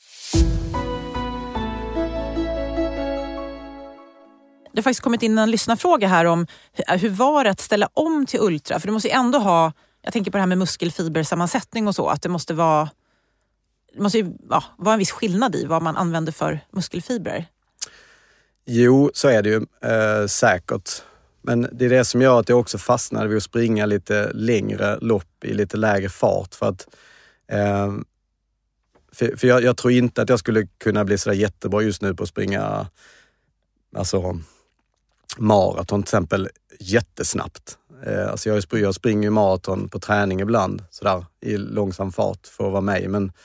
Det har faktiskt kommit in en lyssnarfråga här om hur var det att ställa om till ultra? För du måste ju ändå ha, jag tänker på det här med muskelfibersammansättning och så, att det måste ju vara en viss skillnad i vad man använder för muskelfibrer. Jo, så är det ju säkert. Men det är det som gör att jag också fastnade vid att springa lite längre lopp i lite lägre fart. För att för jag tror inte att jag skulle kunna bli sådär jättebra just nu på att springa maraton till exempel jättesnabbt. Alltså jag springer ju maraton på träning ibland sådär i långsam fart för att vara med.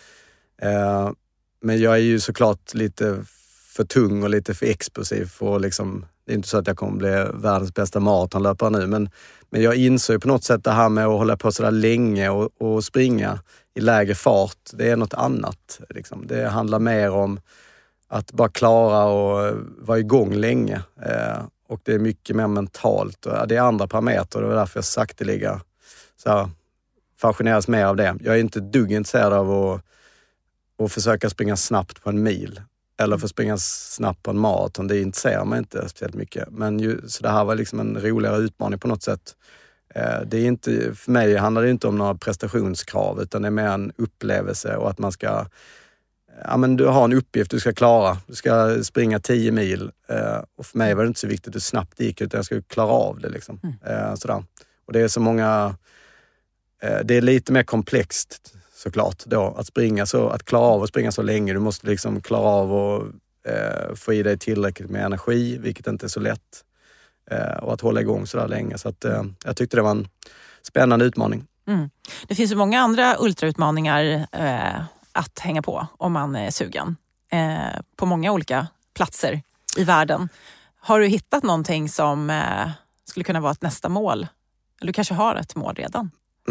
Men jag är ju såklart lite för tung och lite för explosiv för liksom, det är inte så att jag kommer bli världens bästa maratonlöpare nu, men jag insåg ju på något sätt det här med att hålla på sådär länge och springa i lägre fart, det är något annat liksom. Det handlar mer om att bara klara och vara igång länge. Och det är mycket mer mentalt. Och det är andra parametrar. Det var därför jag sakteliga fascineras mer av det. Jag är inte dugg intresserad av att försöka springa snabbt på en mil. Eller för att springa snabbt på en maraton. Det intresserar mig inte speciellt mycket. Men så det här var liksom en roligare utmaning på något sätt. Det är inte, för mig handlar det inte om några prestationskrav. Utan det är mer en upplevelse och att man ska... Ja, men du har en uppgift du ska klara. Du ska springa 10 mil. Och för mig var det inte så viktigt hur snabbt det gick, utan jag skulle klara av det. Liksom. Sådär. Och det är så många... det är lite mer komplext såklart då. Att klara av att springa så länge. Du måste liksom klara av att få i dig tillräckligt med energi, vilket inte är så lätt. Och att hålla igång så där länge. Så att, jag tyckte det var en spännande utmaning. Det finns ju många andra ultrautmaningar att hänga på om man är sugen på många olika platser i världen. Har du hittat någonting som skulle kunna vara ett nästa mål? Eller du kanske har ett mål redan?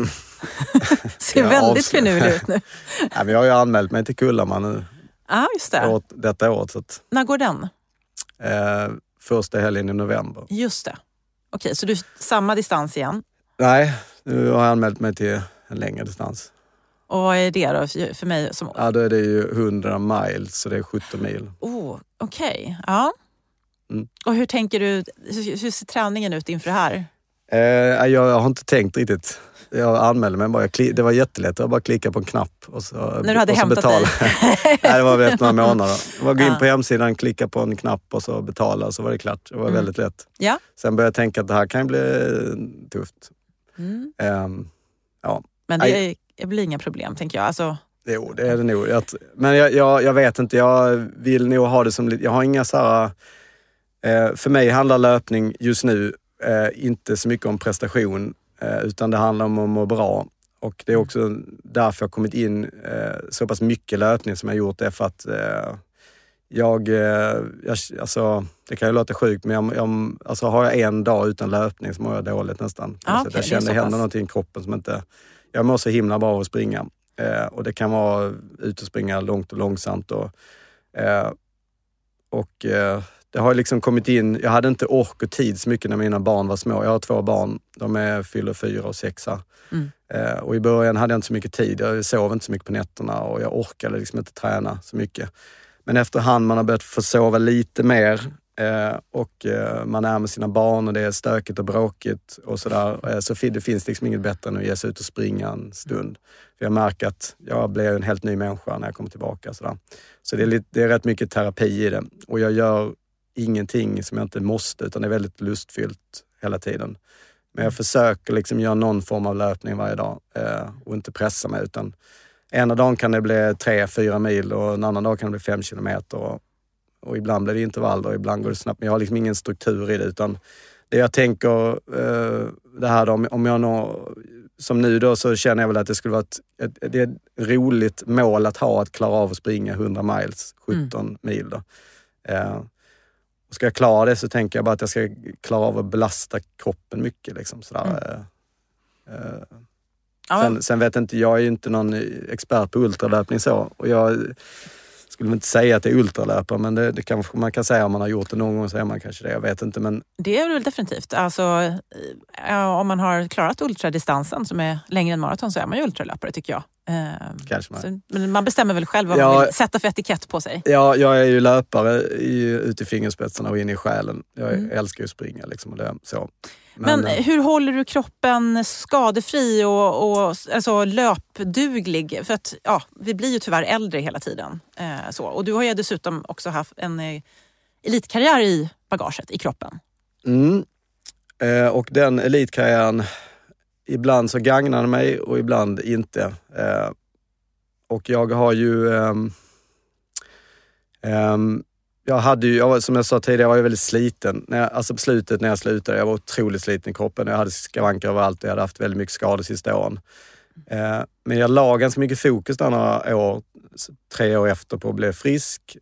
Ser väldigt finurlig ut nu. Ja, men jag har ju anmält mig till Kullaman nu. Just det. Detta året. Så att, när går den? Första helgen i november. Just det. Okej, så du samma distans igen? Nej, nu har jag anmält mig till en längre distans. Och vad är det då för mig? Ja, då är det ju 100 miles, så det är 17 mil. Okej. Ja. Och hur tänker du, hur ser träningen ut inför det här? Jag har inte tänkt riktigt. Jag anmälde mig bara. Det var jättelätt. Jag bara klicka på en knapp och så, när du hade och så hämtat betala. dig? Nej, det var väl några månader. Jag var gå in på hemsidan, klicka på en knapp och så betala, så var det klart. Det var väldigt lätt. Ja. Sen började jag tänka att det här kan bli tufft. Ja. Men det blir inga problem, tänker jag. Alltså... Jo, det är det nog. Men jag vet inte. Jag vill nog ha det som lite... Jag har inga så här... För mig handlar löpning just nu inte så mycket om prestation, utan det handlar om att må bra. Och det är också därför jag har kommit in så pass mycket löpning som jag gjort det, för att alltså, det kan ju låta sjukt, men alltså, har jag en dag utan löpning så mår jag dåligt nästan. Okay, jag känner det händer någonting i kroppen som inte... Jag mår så himla bra av att springa. Och det kan vara ut och springa långt och långsamt. Och det har liksom kommit in, jag hade inte ork och tid så mycket när mina barn var små. Jag har 2 barn, de fyller 4 och 6. Och i början hade jag inte så mycket tid, jag sov inte så mycket på nätterna och jag orkade liksom inte träna så mycket. Men efterhand man har börjat få sova lite mer och man är med sina barn och det är stökigt och bråkigt och sådär, så det finns liksom inget bättre än att ge sig ut och springa en stund. För jag märker att jag blir en helt ny människa när jag kommer tillbaka. Sådär. Så det är rätt mycket terapi i det. Och jag gör ingenting som jag inte måste, utan det är väldigt lustfyllt hela tiden. Men jag försöker liksom göra någon form av löpning varje dag och inte pressa mig, utan ena dagen kan det bli 3-4 mil och en annan dag kan det bli 5 kilometer. Och ibland blir det intervaller och ibland går det snabbt. Men jag har liksom ingen struktur i det, utan det jag tänker, det här då, om jag som nu då, så känner jag väl att det skulle vara det är ett roligt mål att ha, att klara av att springa 100 miles, 17 mil då. Och ska jag klara det så tänker jag bara att jag ska klara av att belasta kroppen mycket liksom sådär. Sen vet inte, jag är ju inte någon expert på ultralöpning så, och jag skulle inte säga att det är ultralöpare, men det kanske man kan säga om man har gjort det någon gång, så är man kanske det, jag vet inte. Men det är väl definitivt. Alltså, om man har klarat ultradistansen som är längre än maraton, så är man ju ultralöpare, tycker jag. Kanske man. Så, men man bestämmer väl själv vad man vill sätta för etikett på sig. Ja, jag är ju löpare ut i fingerspetsarna och in i själen. Jag älskar ju att springa liksom, och det, så. Men hur håller du kroppen skadefri och alltså löpduglig? För att vi blir ju tyvärr äldre hela tiden. Så. Och du har ju dessutom också haft en elitkarriär i bagaget, i kroppen. Och den elitkarriären, ibland så gagnar den mig och ibland inte. Och jag har ju... som jag sa tidigare, jag var ju väldigt sliten. På slutet när jag slutade, jag var otroligt sliten i kroppen. Jag hade skavanker överallt och jag hade haft väldigt mycket skador sista åren. Men jag la ganska mycket fokus där några år, 3 år efter, på att bli frisk.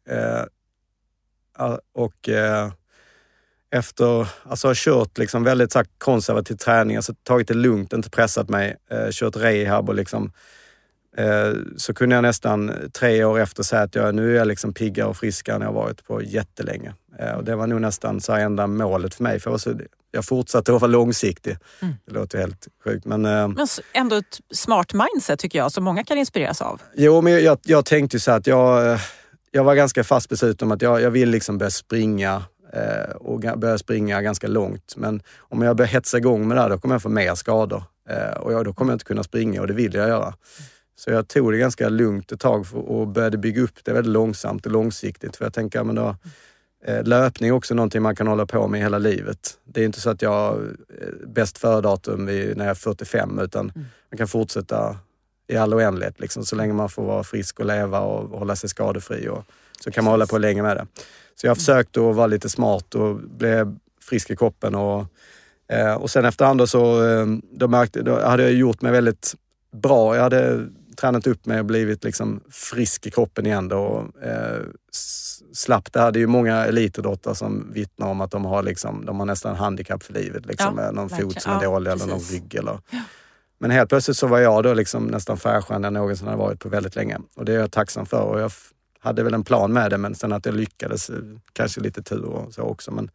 Efter, alltså har kört liksom väldigt så här konservativ träning, alltså tagit det lugnt, inte pressat mig, kört rehab och liksom, så kunde jag nästan 3 år efter säga att nu är jag liksom piggare och friskare än jag varit på jättelänge. Och det var nog nästan så enda målet för mig, för jag fortsatte att vara långsiktig. Det låter helt sjukt. Men ändå ett smart mindset, tycker jag, som många kan inspireras av. Jo, men jag tänkte ju så att jag var ganska fast besluten om att jag vill liksom börja springa och börja springa ganska långt. Men om jag börjar hetsa igång med det här, då kommer jag få mer skador. Och då kommer jag inte kunna springa, och det vill jag göra. Så jag tog det ganska lugnt ett tag och började bygga upp det väldigt långsamt och långsiktigt. För jag tänker, men då, löpning är också någonting man kan hålla på med hela livet. Det är inte så att jag har bäst före-datum när jag är 45, utan man kan fortsätta i all oändlighet. Liksom, så länge man får vara frisk och leva och hålla sig skadefri. Så kan man hålla på länge med det. Så jag försökte att vara lite smart och blev frisk i kroppen. Och sen efterhand då hade jag gjort mig väldigt bra. Jag hade tränat upp mig och blivit liksom frisk i kroppen igen då, och slapp det. Det är ju många elitidrottare som vittnar om att de har nästan handikapp för livet liksom, med någon fot som är dålig eller någon rygg eller. Men helt plötsligt så var jag då liksom nästan färskare än någonsin hade varit på väldigt länge, och det är jag tacksam för, och jag hade väl en plan med det, men sen att jag lyckades, kanske lite tur och så också. Men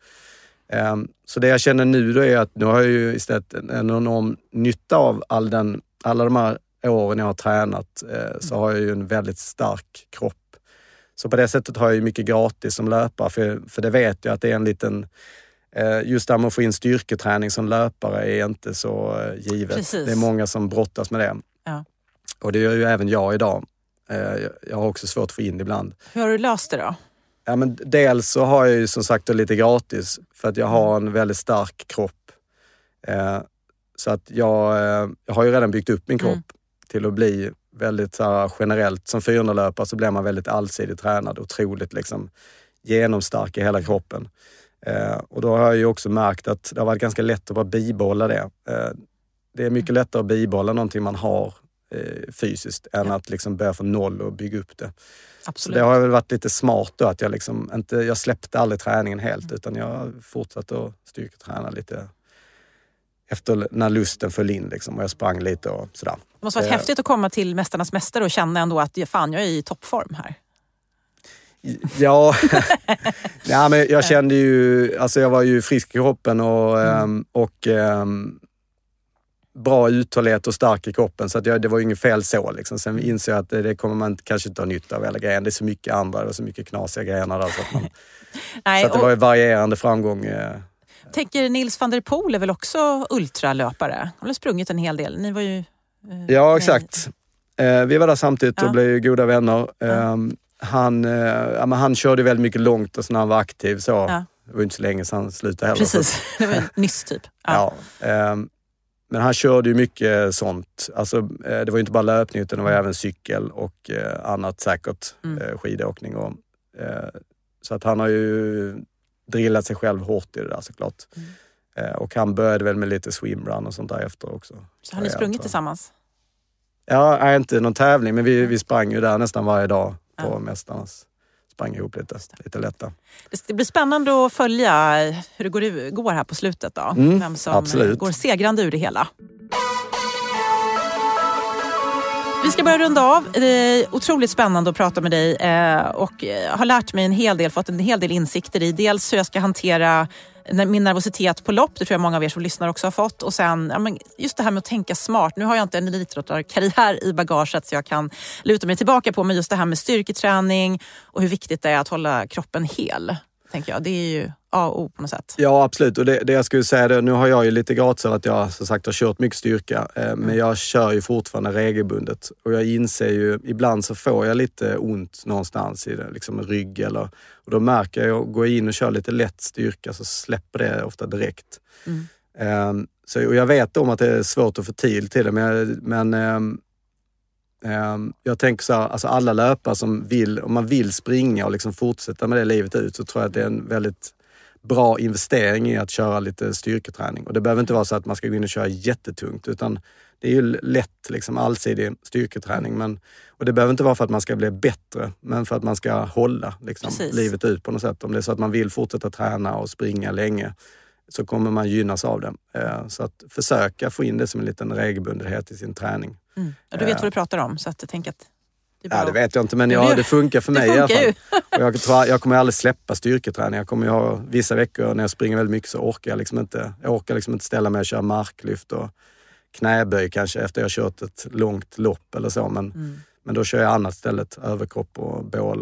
så det jag känner nu då är att nu har jag ju istället en enorm nytta av alla de här åren jag har tränat, så har jag ju en väldigt stark kropp. Så på det sättet har jag ju mycket gratis som löpare, för det vet jag att det är en liten, just där man får in styrketräning som löpare är inte så givet. Precis. Det är många som brottas med det. Ja. Och det gör ju även jag idag. Jag har också svårt att få in ibland. Hur har du löst det då? Ja, men dels så har jag ju som sagt lite gratis, för att jag har en väldigt stark kropp. Så att jag har ju redan byggt upp min kropp till att bli väldigt så här, generellt. Som 400-löpare så blir man väldigt allsidigt tränad, otroligt liksom genomstark i hela kroppen. Och då har jag ju också märkt att det har varit ganska lätt att bara bibehålla det. Det är mycket lättare att bibehålla någonting man har fysiskt än att liksom börja från noll och bygga upp det. Absolut. Så det har väl varit lite smart då, att jag liksom jag släppte aldrig träningen helt, utan jag fortsatte att styrketräna lite efter när lusten föll in liksom, och jag sprang lite och sådär. Det måste vara häftigt att komma till Mästarnas mästare och känna ändå att jag är i toppform här. Ja, Ja, men jag kände ju, alltså jag var ju frisk i kroppen och bra uthållighet och stark i kroppen, så att det var ju inget fel så liksom. Sen insåg jag att det kommer man kanske inte ha nytta av hela grejen. Det är så mycket andra, det var så mycket knasiga grejer där, så att man... Nej, så att det var ju varierande framgång. Tänker Nils van der Poel är väl också ultralöpare? Han har sprungit en hel del. Ni var ju... Ja, exakt. Vi var där samtidigt och blev goda vänner. Han körde väldigt mycket långt och så när han var aktiv så. Ja. Det var inte så länge sedan han slutade heller. Precis, det var nyss typ. Ja. Men han körde ju mycket sånt. Alltså, det var ju inte bara löpning utan det var även cykel och annat säkert. Skidåkning och... så att han har ju drillat sig själv hårt i det där såklart. Och han började väl med lite swimrun och sånt där efter också. Så har ni sprungit tillsammans? Ja, inte någon tävling, men vi sprang ju där nästan varje dag på Mästarnas. Sprang ihop lite lätta. Det blir spännande att följa hur det går här på slutet då. Vem som går segrande ur det hela. Vi ska börja runda av. Det är otroligt spännande att prata med dig och har lärt mig en hel del, fått en hel del insikter i. Dels hur jag ska hantera min nervositet på lopp, det tror jag många av er som lyssnar också har fått. Och sen just det här med att tänka smart. Nu har jag inte en elitidrottarkarriär i bagaget så jag kan luta mig tillbaka på, men just det här med styrketräning och hur viktigt det är att hålla kroppen hel, tänker jag. Det är ju A och O på något sätt. Ja, absolut. Och det jag skulle säga, nu har jag ju lite gratis av att jag som sagt har kört mycket styrka. Men jag kör ju fortfarande regelbundet. Och jag inser ju, ibland så får jag lite ont någonstans i det, liksom rygg eller... Och då märker jag, går in och kör lite lätt styrka så släpper det ofta direkt. Och jag vet om att det är svårt att få tid till det, men jag tänker så här, alltså alla löpare som vill, om man vill springa och liksom fortsätta med det livet ut, så tror jag att det är en väldigt bra investering i att köra lite styrketräning. Och det behöver inte vara så att man ska gå in och köra jättetungt, utan det är ju lätt liksom allsidig styrketräning. Och det behöver inte vara för att man ska bli bättre, men för att man ska hålla liksom, livet ut på något sätt. Om det är så att man vill fortsätta träna och springa länge, så kommer man gynnas av det. Så att försöka få in det som en liten regelbundenhet i sin träning. Och du vet vad du pratar om, så att jag tänker att det är bra. Ja, det vet jag inte, men det funkar för mig i alla fall. Och jag kommer aldrig släppa styrketräning. Jag kommer ju ha vissa veckor när jag springer väldigt mycket så orkar jag liksom inte ställa mig och köra marklyft och knäböj kanske efter jag har kört ett långt lopp eller så. Men då kör jag annat stället, överkropp och bål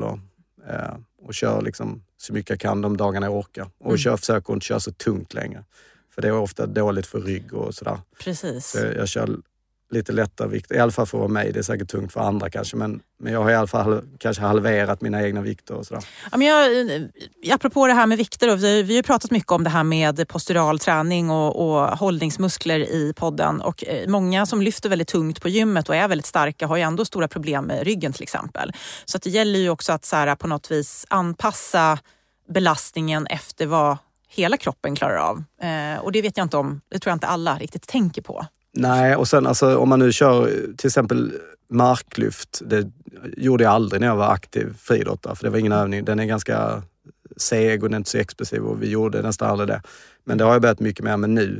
och kör liksom så mycket jag kan de dagarna jag orkar. Och försöker inte köra så tungt längre. För det är ofta dåligt för rygg och sådär. Precis. Så jag kör lite lättare vikt, i alla fall för mig. Det är säkert tungt för andra kanske, men jag har i alla fall kanske halverat mina egna vikter och sådär. Ja, men apropå det här med vikter, vi har ju pratat mycket om det här med postural träning och hållningsmuskler i podden, och många som lyfter väldigt tungt på gymmet och är väldigt starka har ju ändå stora problem med ryggen till exempel. Så att det gäller ju också att så här, på något vis anpassa belastningen efter vad hela kroppen klarar av. Och det vet jag inte om, det tror jag inte alla riktigt tänker på. Nej, och sen alltså, om man nu kör till exempel marklyft, det gjorde jag aldrig när jag var aktiv friidrottare, för det var ingen övning. Den är ganska seg och den är inte så explosiv och vi gjorde nästan aldrig det. Men det har jag börjat mycket mer med nu.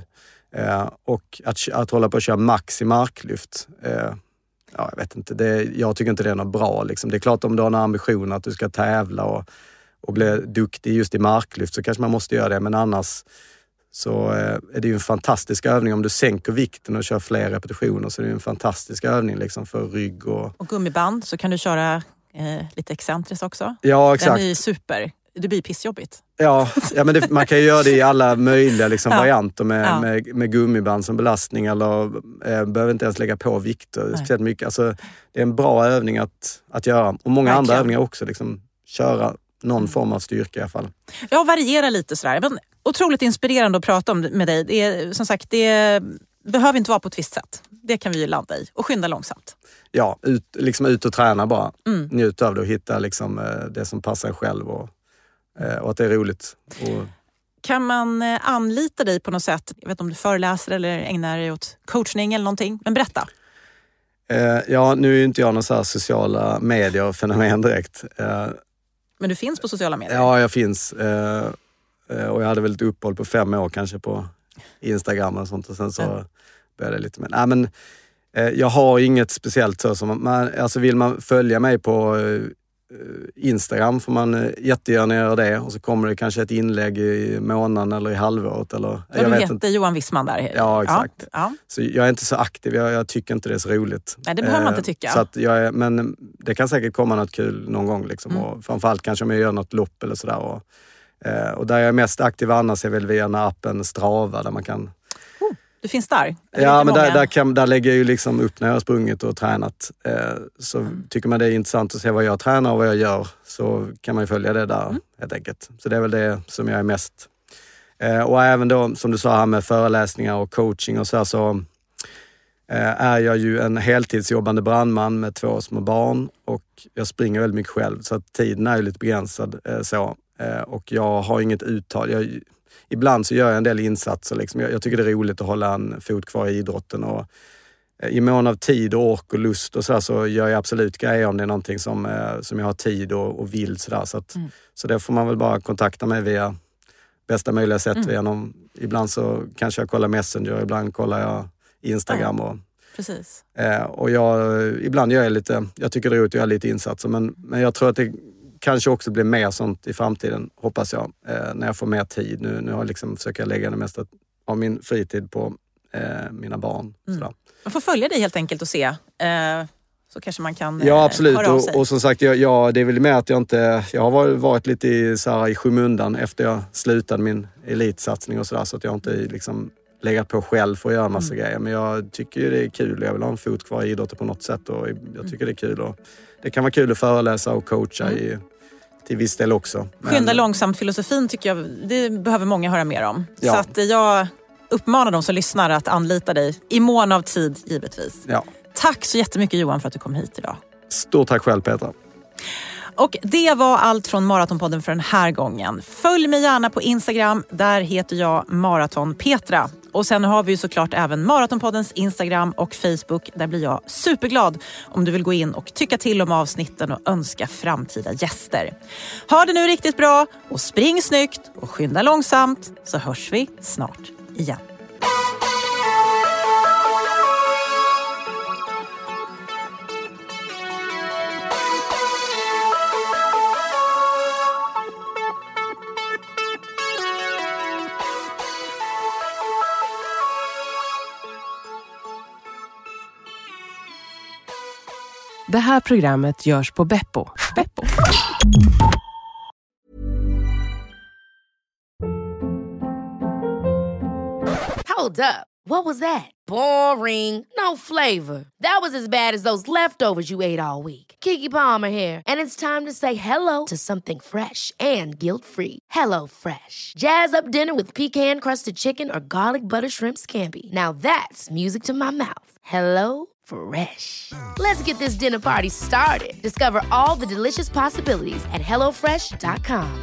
Och att hålla på att köra max i marklyft, jag vet inte, jag tycker inte det är något bra. Liksom. Det är klart om du har en ambition att du ska tävla och bli duktig just i marklyft så kanske man måste göra det, men annars så är det ju en fantastisk övning. Om du sänker vikten och kör fler repetitioner så är det en fantastisk övning liksom för rygg och gummiband, så kan du köra lite excentriskt också. Ja, exakt. Den är ju super. Det blir pissjobbigt. Ja, men man kan ju göra det i alla möjliga liksom, varianter med gummiband som belastning, eller behöver inte ens lägga på vikter speciellt mycket. Alltså, det är en bra övning att göra. Och många andra övningar också. Liksom, köra någon form av styrka i alla fall. Ja, variera lite sådär. Men otroligt inspirerande att prata med dig. Det är, som sagt, det behöver inte vara på ett visst sätt. Det kan vi ju landa i och skynda långsamt. Ja, ut och träna bara. Njut av det och hitta liksom, det som passar själv och att det är roligt. Kan man anlita dig på något sätt? Jag vet inte om du föreläser eller ägnar dig åt coachning eller någonting. Men berätta. Ja, nu är ju inte jag någon så här sociala medier-fenomen direkt. Men du finns på sociala medier? Ja, jag finns. Och jag hade väl ett uppehåll på 5 år kanske på Instagram och sånt. Och sen så började det lite med. Nej, men jag har inget speciellt så som alltså vill man följa mig på Instagram får man jättegärna göra det. Och så kommer det kanske ett inlägg i månaden eller i halvåret. Eller, jag vet inte. Johan Wissman där. Ja, exakt. Ja. Så jag är inte så aktiv. Jag tycker inte det är så roligt. Nej, det behöver man inte tycka. Så att men det kan säkert komma något kul någon gång. Liksom. Och framförallt kanske om jag gör något lopp eller sådär. Och där jag är mest aktiv annars är väl via den här appen Strava där man kan... Du finns där? Ja, men där lägger jag ju liksom upp när jag har sprungit och tränat. Så tycker man det är intressant att se vad jag tränar och vad jag gör, så kan man ju följa det där helt enkelt. Så det är väl det som jag är mest. Och även då, som du sa här med föreläsningar och coaching och så är jag ju en heltidsjobbande brandman med 2 små barn och jag springer väldigt mycket själv, så att tiden är ju lite begränsad och jag har inget uttag. Ibland så gör jag en del insatser. Liksom. Jag tycker det är roligt att hålla en fot kvar i idrotten. Och i mån av tid och ork och lust och så gör jag absolut grejer om det är någonting som jag har tid och vill. Så det får man väl bara kontakta mig via bästa möjliga sätt. Ibland så kanske jag kollar Messenger, ibland kollar jag Instagram. Precis. Och ibland gör jag lite, jag tycker det är roligt att göra lite insatser. Men jag tror att det kanske också blir mer sånt i framtiden, hoppas jag, när jag får mer tid. Nu har jag liksom försökt lägga det mesta av min fritid på mina barn. Man får följa dig helt enkelt och se. Så kanske man kan ja, absolut. höra av sig. Och som sagt, det är väl med att jag har varit lite i skymundan efter jag slutade min elitsatsning och sådär, så att jag inte liksom legat på själv för att göra en massa grejer. Men jag tycker ju det är kul. Jag vill ha en fot kvar i idrotten på något sätt och jag tycker det är kul. Och det kan vara kul att föreläsa och coacha till viss del också. Skynda långsamt filosofin tycker jag, det behöver många höra mer om. Ja. Så att jag uppmanar de som lyssnar att anlita dig i mån av tid, givetvis. Ja. Tack så jättemycket Johan för att du kom hit idag. Stort tack själv Petra. Och det var allt från Maratonpodden för den här gången. Följ mig gärna på Instagram, där heter jag Maraton Petra. Och sen har vi ju såklart även Maratonpoddens Instagram och Facebook. Där blir jag superglad om du vill gå in och tycka till om avsnitten och önska framtida gäster. Ha det nu riktigt bra och spring snyggt och skynda långsamt, så hörs vi snart igen. Det här programmet görs på Beppo. Hold up. What was that? Boring. No flavor. That was as bad as those leftovers you ate all week. Keke Palmer here, and it's time to say hello to something fresh and guilt-free. Hello Fresh. Jazz up dinner with pecan-crusted chicken or garlic butter shrimp scampi. Now that's music to my mouth. Hello Fresh. Let's get this dinner party started. Discover all the delicious possibilities at HelloFresh.com.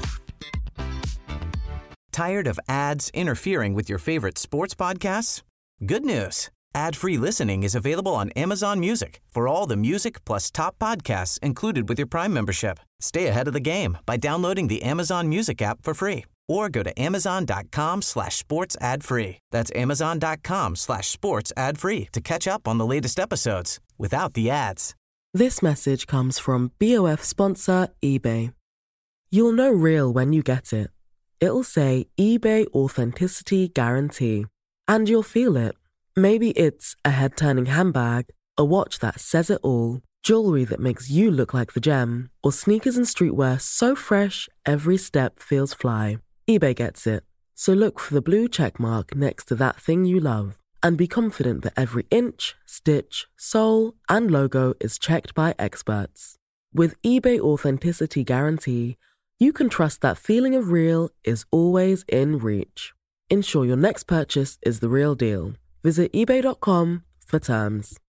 Tired of ads interfering with your favorite sports podcasts? Good news. Ad-free listening is available on Amazon Music for all the music plus top podcasts included with your Prime membership. Stay ahead of the game by downloading the Amazon Music app for free or go to amazon.com/sports ad free. That's amazon.com/sports ad free to catch up on the latest episodes without the ads. This message comes from BOF sponsor eBay. You'll know real when you get it. It'll say eBay Authenticity Guarantee. And you'll feel it. Maybe it's a head-turning handbag, a watch that says it all, jewelry that makes you look like the gem, or sneakers and streetwear so fresh every step feels fly. eBay gets it. So look for the blue check mark next to that thing you love and be confident that every inch, stitch, sole, and logo is checked by experts. With eBay Authenticity Guarantee, you can trust that feeling of real is always in reach. Ensure your next purchase is the real deal. Visit ebay.com for terms.